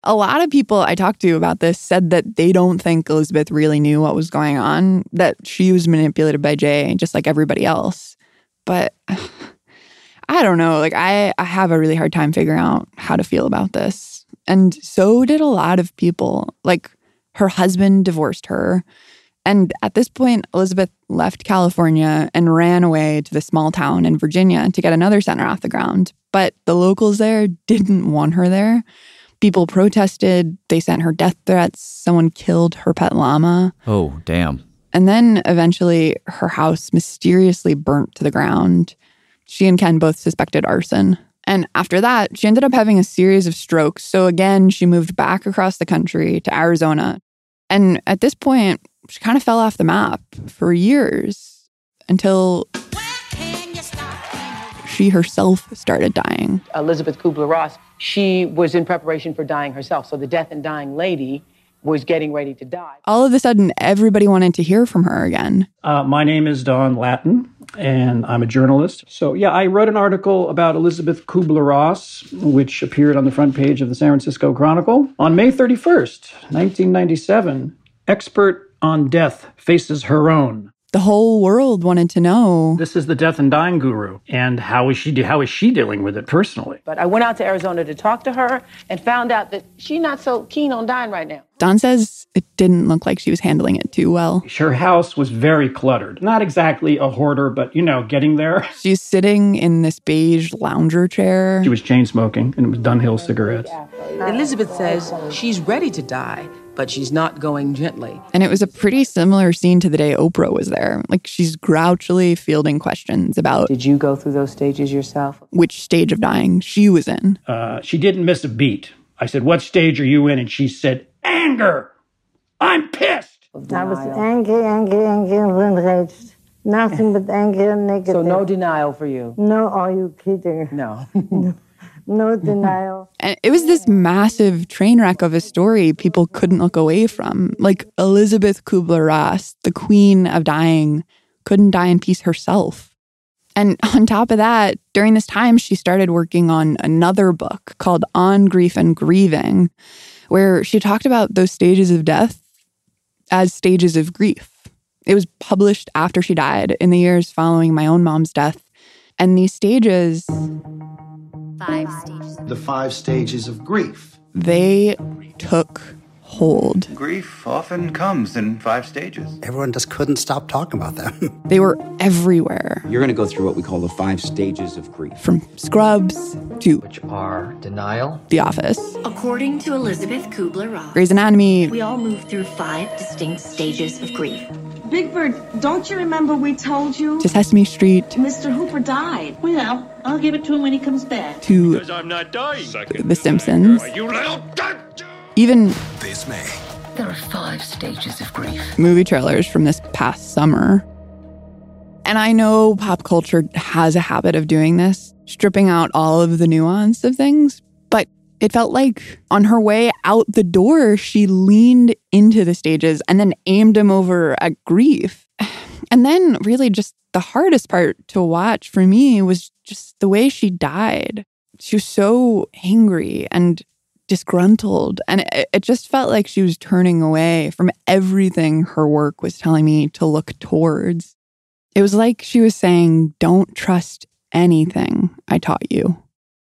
A lot of people I talked to about this said that they don't think Elizabeth really knew what was going on, that she was manipulated by Jay just like everybody else. But I don't know. Like, I, I have a really hard time figuring out how to feel about this. And so did a lot of people. Like, her husband divorced her. And at this point, Elizabeth left California and ran away to the small town in Virginia to get another center off the ground. But the locals there didn't want her there. People protested. They sent her death threats. Someone killed her pet llama. Oh, damn. And then eventually her house mysteriously burnt to the ground. She and Ken both suspected arson. And after that, she ended up having a series of strokes. So again, she moved back across the country to Arizona. And at this point, she kind of fell off the map for years until she herself started dying. Elizabeth Kubler-Ross, she was in preparation for dying herself. So the death and dying lady was getting ready to die. All of a sudden, everybody wanted to hear from her again. Uh, my name is Don Lattin, and I'm a journalist. So, yeah, I wrote an article about Elizabeth Kubler-Ross, which appeared on the front page of the San Francisco Chronicle. On May thirty-first, nineteen ninety-seven, expert on death faces her own. The whole world wanted to know. This is the death and dying guru. And how is she de- how is she dealing with it personally? But I went out to Arizona to talk to her and found out that she's not so keen on dying right now. Don says it didn't look like she was handling it too well. Her house was very cluttered. Not exactly a hoarder, but, you know, getting there. She's sitting in this beige lounger chair. She was chain smoking, and it was Dunhill cigarettes. Elizabeth says she's ready to die, but she's not going gently. And it was a pretty similar scene to the day Oprah was there. Like, she's grouchily fielding questions about... Did you go through those stages yourself? Which stage of dying she was in. Uh, she didn't miss a beat. I said, what stage are you in? And she said, anger. I'm pissed. I was angry, angry, angry, and enraged. Nothing but anger and negative. So no denial for you? No, are you kidding? No. no. No denial. And it was this massive train wreck of a story people couldn't look away from. Like, Elizabeth Kubler-Ross, the queen of dying, couldn't die in peace herself. And on top of that, during this time, she started working on another book called On Grief and Grieving, where she talked about those stages of death as stages of grief. It was published after she died in the years following my own mom's death. And these stages... Five stages. The five stages of grief. They took hold. Grief often comes in five stages. Everyone just couldn't stop talking about them. They were everywhere. You're going to go through what we call the five stages of grief. From Scrubs to... Which are denial. The Office. According to Elizabeth Kubler-Ross, Grey's Anatomy. We all move through five distinct stages of grief. Big Bird, don't you remember we told you? To Sesame Street. Mister Hooper died. Well, I'll give it to him when he comes back. To because I'm not dying. The Simpsons. You little... Even this May. There are five stages of grief. Movie trailers from this past summer. And I know pop culture has a habit of doing this, stripping out all of the nuance of things, but it felt like on her way out the door, she leaned into the stages and then aimed them over at grief. And then really just the hardest part to watch for me was just the way she died. She was so angry and disgruntled, and it, it just felt like she was turning away from everything her work was telling me to look towards. It was like she was saying, don't trust anything I taught you.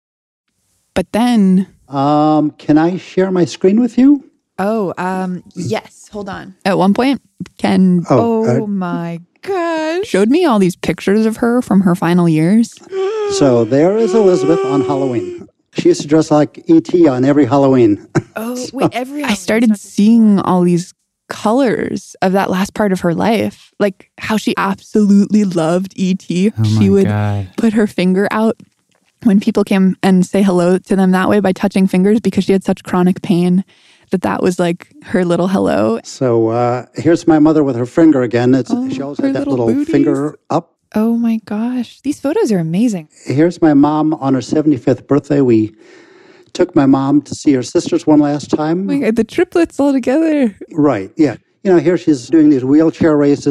But then... Um, can I share my screen with you? Oh, um, yes. Hold on. At one point, Ken... Oh, oh uh, my gosh. Showed me all these pictures of her from her final years. So there is Elizabeth on Halloween. She used to dress like E T on every Halloween. Oh, so, wait, every Halloween. I started seeing all these colors of that last part of her life. Like how she absolutely loved E T. Oh she would God. put her finger out when people came and say hello to them that way by touching fingers because she had such chronic pain that that was like her little hello. So uh, here's my mother with her finger again. It's, oh, she always had that little, little finger up. Oh my gosh. These photos are amazing. Here's my mom on her seventy-fifth birthday. We took my mom to see her sisters one last time. Oh my God, the triplets all together. Right, yeah. You know, here she's doing these wheelchair races.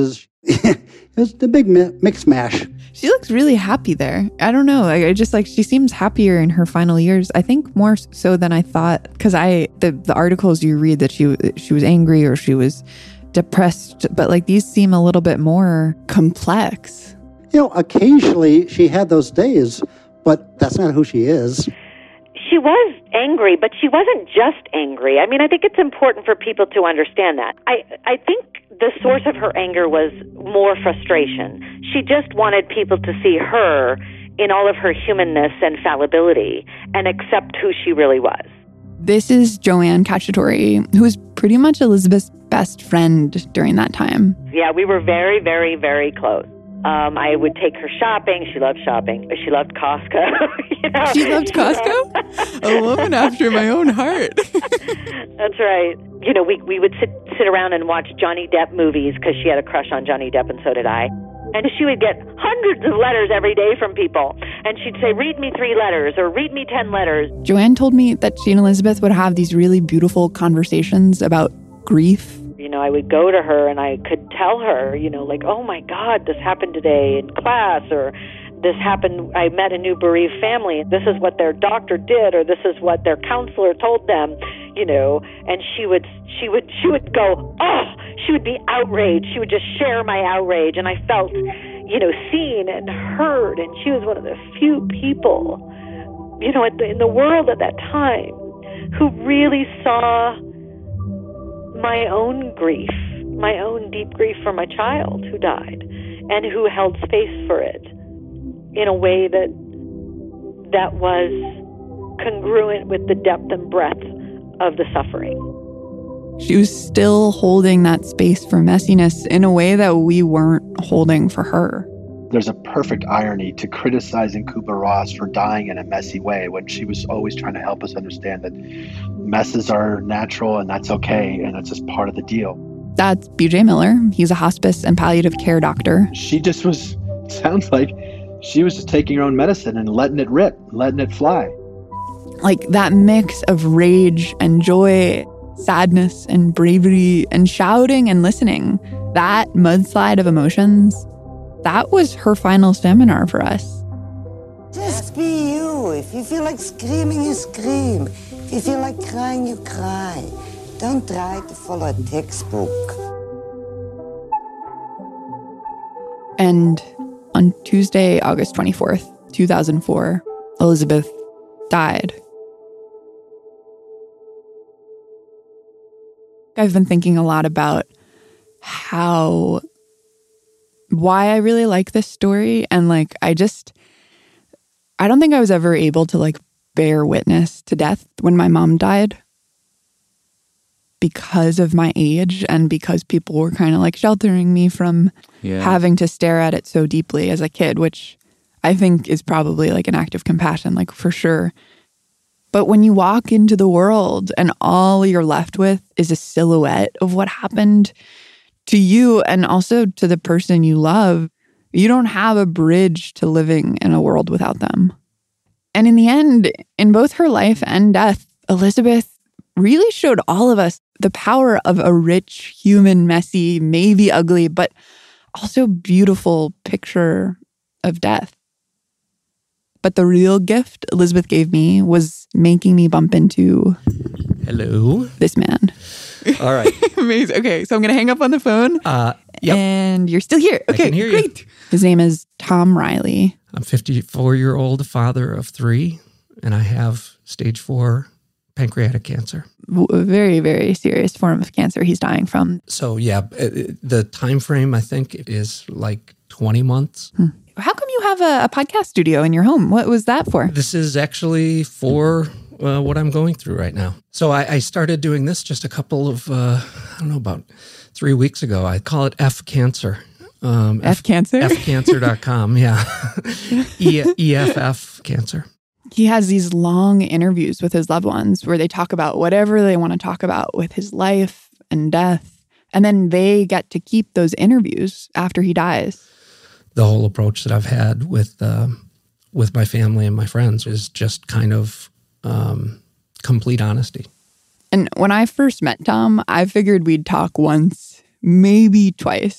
It was the big mi- mix mash. She looks really happy there. I don't know. I, I just like, she seems happier in her final years. I think more so than I thought. Because I, the, the articles you read that she, she was angry or she was depressed, but like these seem a little bit more complex. You know, occasionally she had those days, but that's not who she is. She was angry, but she wasn't just angry. I mean, I think it's important for people to understand that. I, I think the source of her anger was more frustration. She just wanted people to see her in all of her humanness and fallibility and accept who she really was. This is Joanne Cacciatore, who was pretty much Elizabeth's best friend during that time. Yeah, we were very, very, very close. Um, I would take her shopping. She loved shopping. She loved Costco. you know? She loved Costco? A woman after my own heart. That's right. You know, we, we would sit sit around and watch Johnny Depp movies because she had a crush on Johnny Depp, and so did I. And she would get hundreds of letters every day from people. And she'd say, read me three letters or read me ten letters. Joanne told me that she and Elizabeth would have these really beautiful conversations about grief. You know, I would go to her and I could tell her, you know, like, oh my God, this happened today in class, or this happened, I met a new bereaved family, this is what their doctor did, or this is what their counselor told them, you know, and she would, she would, she would go, oh, she would be outraged. She would just share my outrage. And I felt, you know, seen and heard. And she was one of the few people, you know, in the world at that time who really saw my own grief, my own deep grief for my child who died, and who held space for it in a way that that was congruent with the depth and breadth of the suffering. She was still holding that space for messiness in a way that we weren't holding for her. There's a perfect irony to criticizing Kubler-Ross for dying in a messy way when she was always trying to help us understand that messes are natural and that's okay and it's just part of the deal. That's B J Miller. He's a hospice and palliative care doctor. She just was, sounds like she was just taking her own medicine and letting it rip, letting it fly. Like that mix of rage and joy, sadness and bravery and shouting and listening, that mudslide of emotions, that was her final seminar for us. Just be you. If you feel like screaming, you scream. If you feel like crying, you cry. Don't try to follow a textbook. And on Tuesday, August twenty-fourth, two thousand four, Elizabeth died. I've been thinking a lot about how, why I really like this story. And like, I just, I don't think I was ever able to like bear witness to death when my mom died because of my age and because people were kind of like sheltering me from yeah. having to stare at it so deeply as a kid, which I think is probably like an act of compassion, like for sure. But when you walk into the world and all you're left with is a silhouette of what happened to you and also to the person you love, you don't have a bridge to living in a world without them. And in the end, in both her life and death, Elizabeth really showed all of us the power of a rich, human, messy, maybe ugly, but also beautiful picture of death. But the real gift Elizabeth gave me was making me bump into... Hello. This man. All right. Amazing. Okay, so I'm going to hang up on the phone. Uh, yep. And you're still here. Okay, I can hear great. You. His name is Tom Riley. I'm a fifty-four-year-old father of three, and I have stage four pancreatic cancer. A very, very serious form of cancer he's dying from. So yeah, the time frame I think is like twenty months. Hmm. How come you have a, a podcast studio in your home? What was that for? This is actually for uh, what I'm going through right now. So I, I started doing this just a couple of, uh, I don't know, about three weeks ago. I call it F Cancer. Um, F Cancer? F cancer dot com, yeah. e- E F F Cancer. He has these long interviews with his loved ones where they talk about whatever they want to talk about with his life and death. And then they get to keep those interviews after he dies. The whole approach that I've had with um, with my family and my friends is just kind of um, complete honesty. And when I first met Tom, I figured we'd talk once, maybe twice.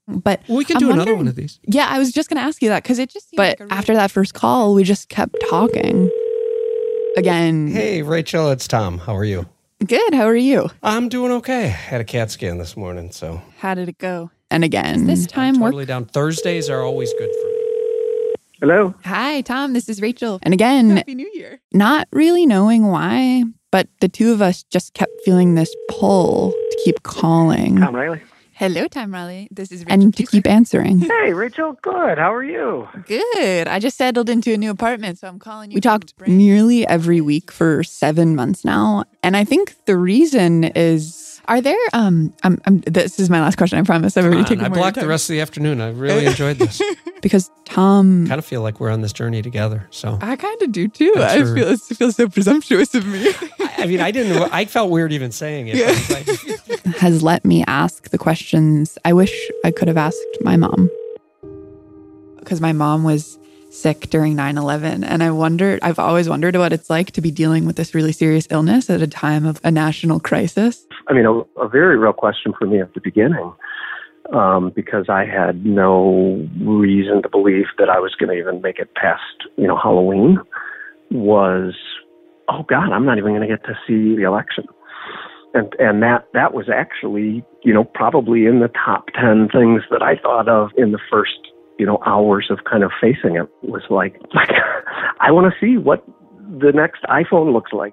But we can I'm do another wondering- one of these. Yeah, I was just going to ask you that because it just seemed But like after that first call, we just kept talking. Again. Hey, Rachel, it's Tom. How are you? Good. How are you? I'm doing okay. Had a CAT scan this morning, so. How did it go? And again, this time Totally work. down. Thursdays are always good for me. Hello. Hi, Tom. This is Rachel. And again, Happy New Year. Not really knowing why, but the two of us just kept feeling this pull to keep calling. Tom Riley. Hello, Tom Riley. This is Rachel. And to keep answering. Hey, Rachel. Good. How are you? Good. I just settled into a new apartment, so I'm calling you. We talked nearly every week for seven months now. And I think the reason is, are there, um, um, um this is my last question, I promise. I've already taken I more of your blocked the time. rest of the afternoon. I really enjoyed this. Because Tom... kind of feel like we're on this journey together, so. I kind of do too. That's I her- feel, it feels so presumptuous of me. I mean, I didn't, I felt weird even saying it. but I- Has let me ask the questions I wish I could have asked my mom. Because my mom was sick during nine eleven. And I wondered, I've always wondered what it's like to be dealing with this really serious illness at a time of a national crisis. I mean, a, a very real question for me at the beginning, um, because I had no reason to believe that I was going to even make it past, you know, Halloween, was, oh God, I'm not even going to get to see the election. And and that, that was actually, you know, probably in the top ten things that I thought of in the first, you know, hours of kind of facing it. Was like, like I want to see what the next iPhone looks like.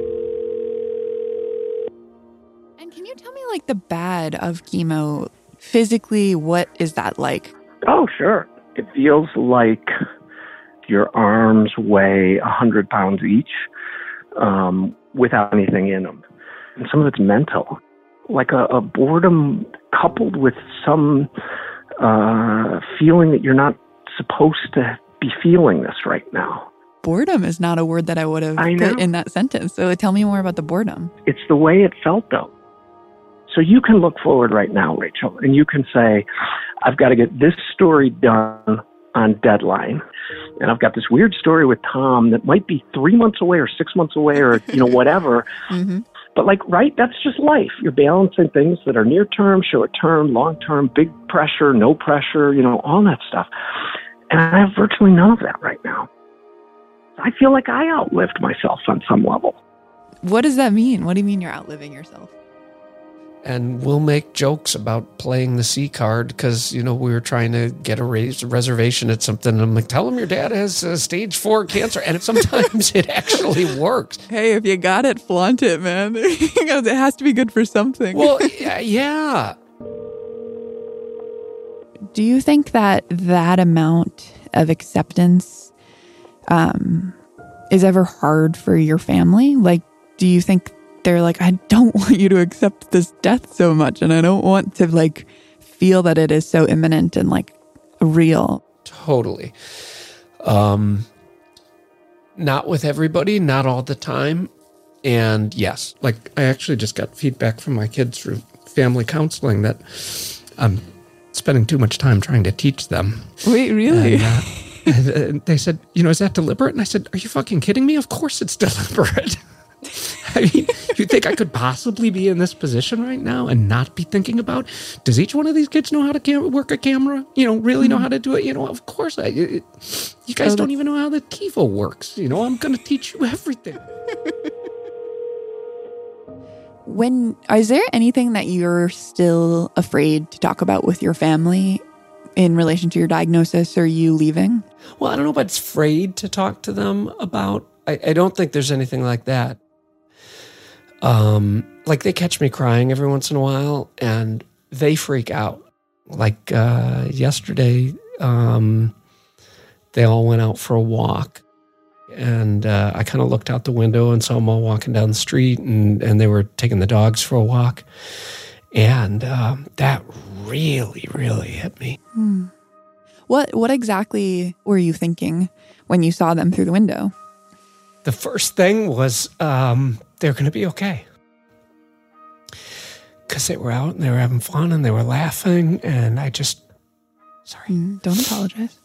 And can you tell me, like, the bad of chemo? Physically, what is that like? Oh, sure. It feels like your arms weigh a hundred pounds each, um, without anything in them. And some of it's mental, like a, a boredom coupled with some uh, feeling that you're not supposed to be feeling this right now. Boredom is not a word that I would have I know. put in that sentence. So tell me more about the boredom. It's the way it felt, though. So you can look forward right now, Rachel, and you can say, I've got to get this story done on deadline. And I've got this weird story with Tom that might be three months away or six months away or, you know, whatever. Mm-hmm. But like, right, that's just life. You're balancing things that are near term, short term, long term, big pressure, no pressure, you know, all that stuff. And I have virtually none of that right now. I feel like I outlived myself on some level. What does that mean? What do you mean you're outliving yourself? And we'll make jokes about playing the C card because, you know, we were trying to get a raised reservation at something. And I'm like, tell him your dad has uh, stage four cancer. And sometimes it actually works. Hey, if you got it, flaunt it, man. It has to be good for something. Well, yeah, yeah. Do you think that that amount of acceptance um, is ever hard for your family? Like, do you think they're like, I don't want you to accept this death so much, and I don't want to like feel that it is so imminent and like real? Totally. Um, not with everybody, not all the time. And yes, like I actually just got feedback from my kids through family counseling that I'm spending too much time trying to teach them. Wait, really? And, uh, and, uh, they said, you know, is that deliberate? And I said, are you fucking kidding me? Of course it's deliberate. I mean, you think I could possibly be in this position right now and not be thinking about, does each one of these kids know how to cam- work a camera? You know, really know how to do it? You know, of course I, it, you guys don't even know how the TiVo works. You know, I'm going to teach you everything. When, is there anything that you're still afraid to talk about with your family in relation to your diagnosis or you leaving? Well, I don't know about afraid to talk to them about. I, I don't think there's anything like that. Um, like they catch me crying every once in a while and they freak out. Like uh, yesterday, um, they all went out for a walk. And uh, I kind of looked out the window and saw them all walking down the street, and, and they were taking the dogs for a walk. And um, that really, really hit me. Hmm. What what exactly were you thinking when you saw them through the window? The first thing was um, they're going to be okay. Because they were out and they were having fun and they were laughing, and I just, sorry. Mm, don't apologize.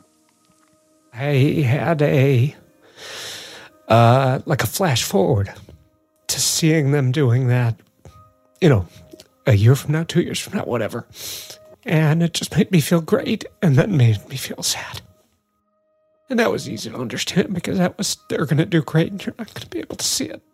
I had a, uh, like a flash forward to seeing them doing that, you know, a year from now, two years from now, whatever. And it just made me feel great, and then made me feel sad. And that was easy to understand because that was, they're going to do great and you're not going to be able to see it.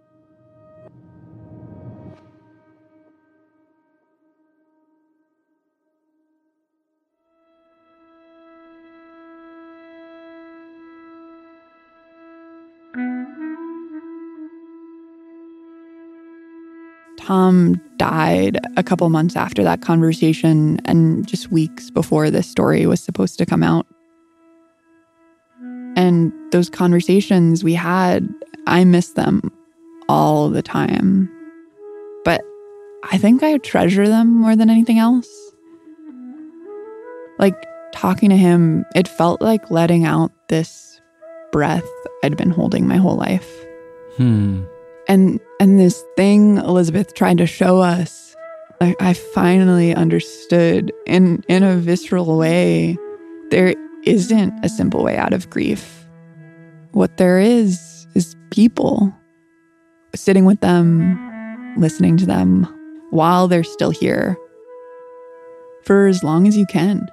Tom died a couple months after that conversation and just weeks before this story was supposed to come out. And those conversations we had, I miss them all the time. But I think I treasure them more than anything else. Like, talking to him, it felt like letting out this breath I'd been holding my whole life. Hmm. And and this thing Elizabeth tried to show us, I, I finally understood in, in a visceral way, there isn't a simple way out of grief. What there is, is people. Sitting with them, listening to them while they're still here. For as long as you can.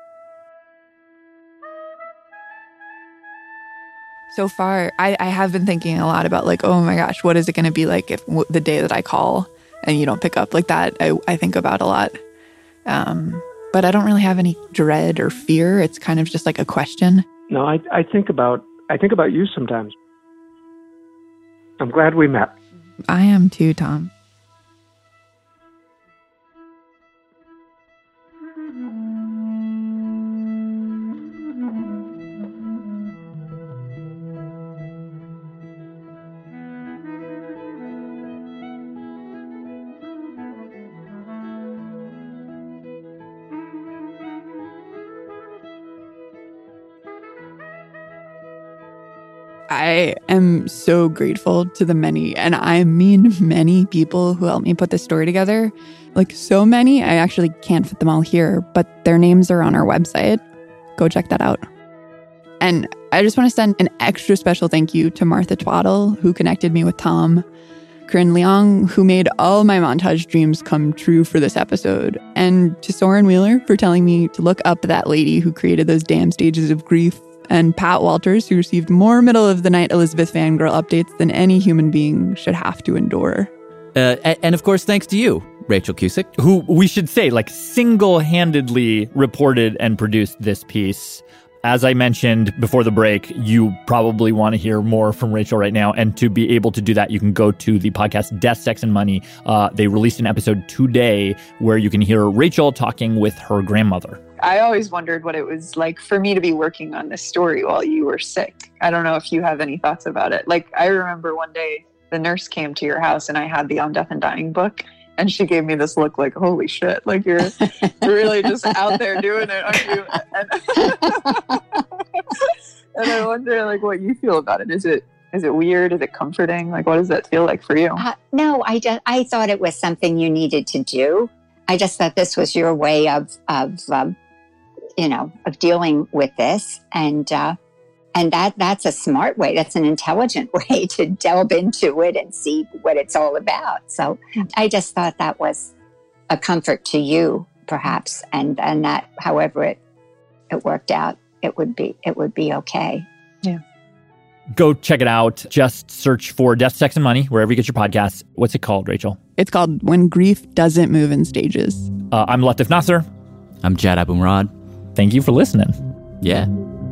So far, I, I have been thinking a lot about like, oh my gosh, what is it going to be like if w- the day that I call and you don't pick up like that? I, I think about a lot. Um, but I don't really have any dread or fear. It's kind of just like a question. No, I, I think about I think about you sometimes. I'm glad we met. I am too, Tom. I am so grateful to the many, and I mean many people who helped me put this story together. Like so many, I actually can't fit them all here, but their names are on our website. Go check that out. And I just want to send an extra special thank you to Martha Twaddle, who connected me with Tom, Corinne Leong, who made all my montage dreams come true for this episode, and to Soren Wheeler for telling me to look up that lady who created those damn stages of grief, and Pat Walters, who received more middle-of-the-night Elizabeth fangirl updates than any human being should have to endure. Uh, and of course, thanks to you, Rachel Cusick. Who we should say, like, single-handedly reported and produced this piece. As I mentioned before the break, you probably want to hear more from Rachel right now. And to be able to do that, you can go to the podcast Death, Sex, and Money. Uh, they released an episode today where you can hear Rachel talking with her grandmother. I always wondered what it was like for me to be working on this story while you were sick. I don't know if you have any thoughts about it. Like, I remember one day the nurse came to your house and I had the On Death and Dying book. And she gave me this look like, holy shit, like you're really just out there doing it, aren't you? And, and I wonder, like, what you feel about it. Is it is it weird? Is it comforting? Like, what does that feel like for you? Uh, no, I just I thought it was something you needed to do. I just thought this was your way of of um, you know of dealing with this, and uh, and that that's a smart way. That's an intelligent way to delve into it and see what it's all about. So I just thought that was a comfort to you, perhaps, and and that however it it worked out, it would be it would be okay. Yeah. Go check it out. Just search for Death, Sex, and Money wherever you get your podcasts. What's it called, Rachel? It's called When Grief Doesn't Move in Stages. Uh, I'm Latif Nasser. I'm Jad Abumrad. Thank you for listening. Yeah.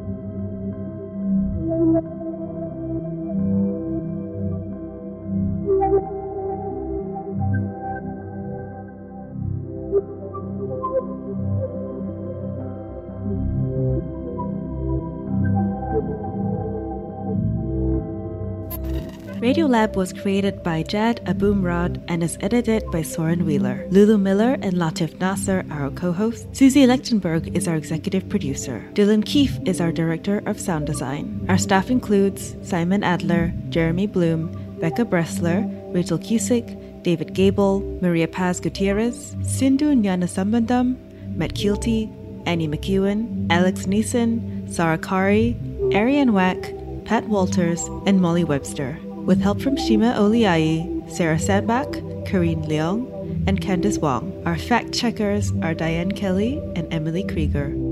Radiolab was created by Jad Abumrad and is edited by Soren Wheeler. Lulu Miller and Latif Nasser are our co-hosts. Susie Lechtenberg is our executive producer. Dylan Keefe is our director of sound design. Our staff includes Simon Adler, Jeremy Bloom, Becca Bressler, Rachel Cusick, David Gable, Maria Paz Gutierrez, Sindhu Nyanasambandam, Matt Keelty, Annie McEwen, Alex Neeson, Sarah Kari, Ariane Wack, Pat Walters, and Molly Webster, with help from Shima Oliai, Sarah Sandbach, Karine Leong, and Candace Wong. Our fact checkers are Diane Kelly and Emily Krieger.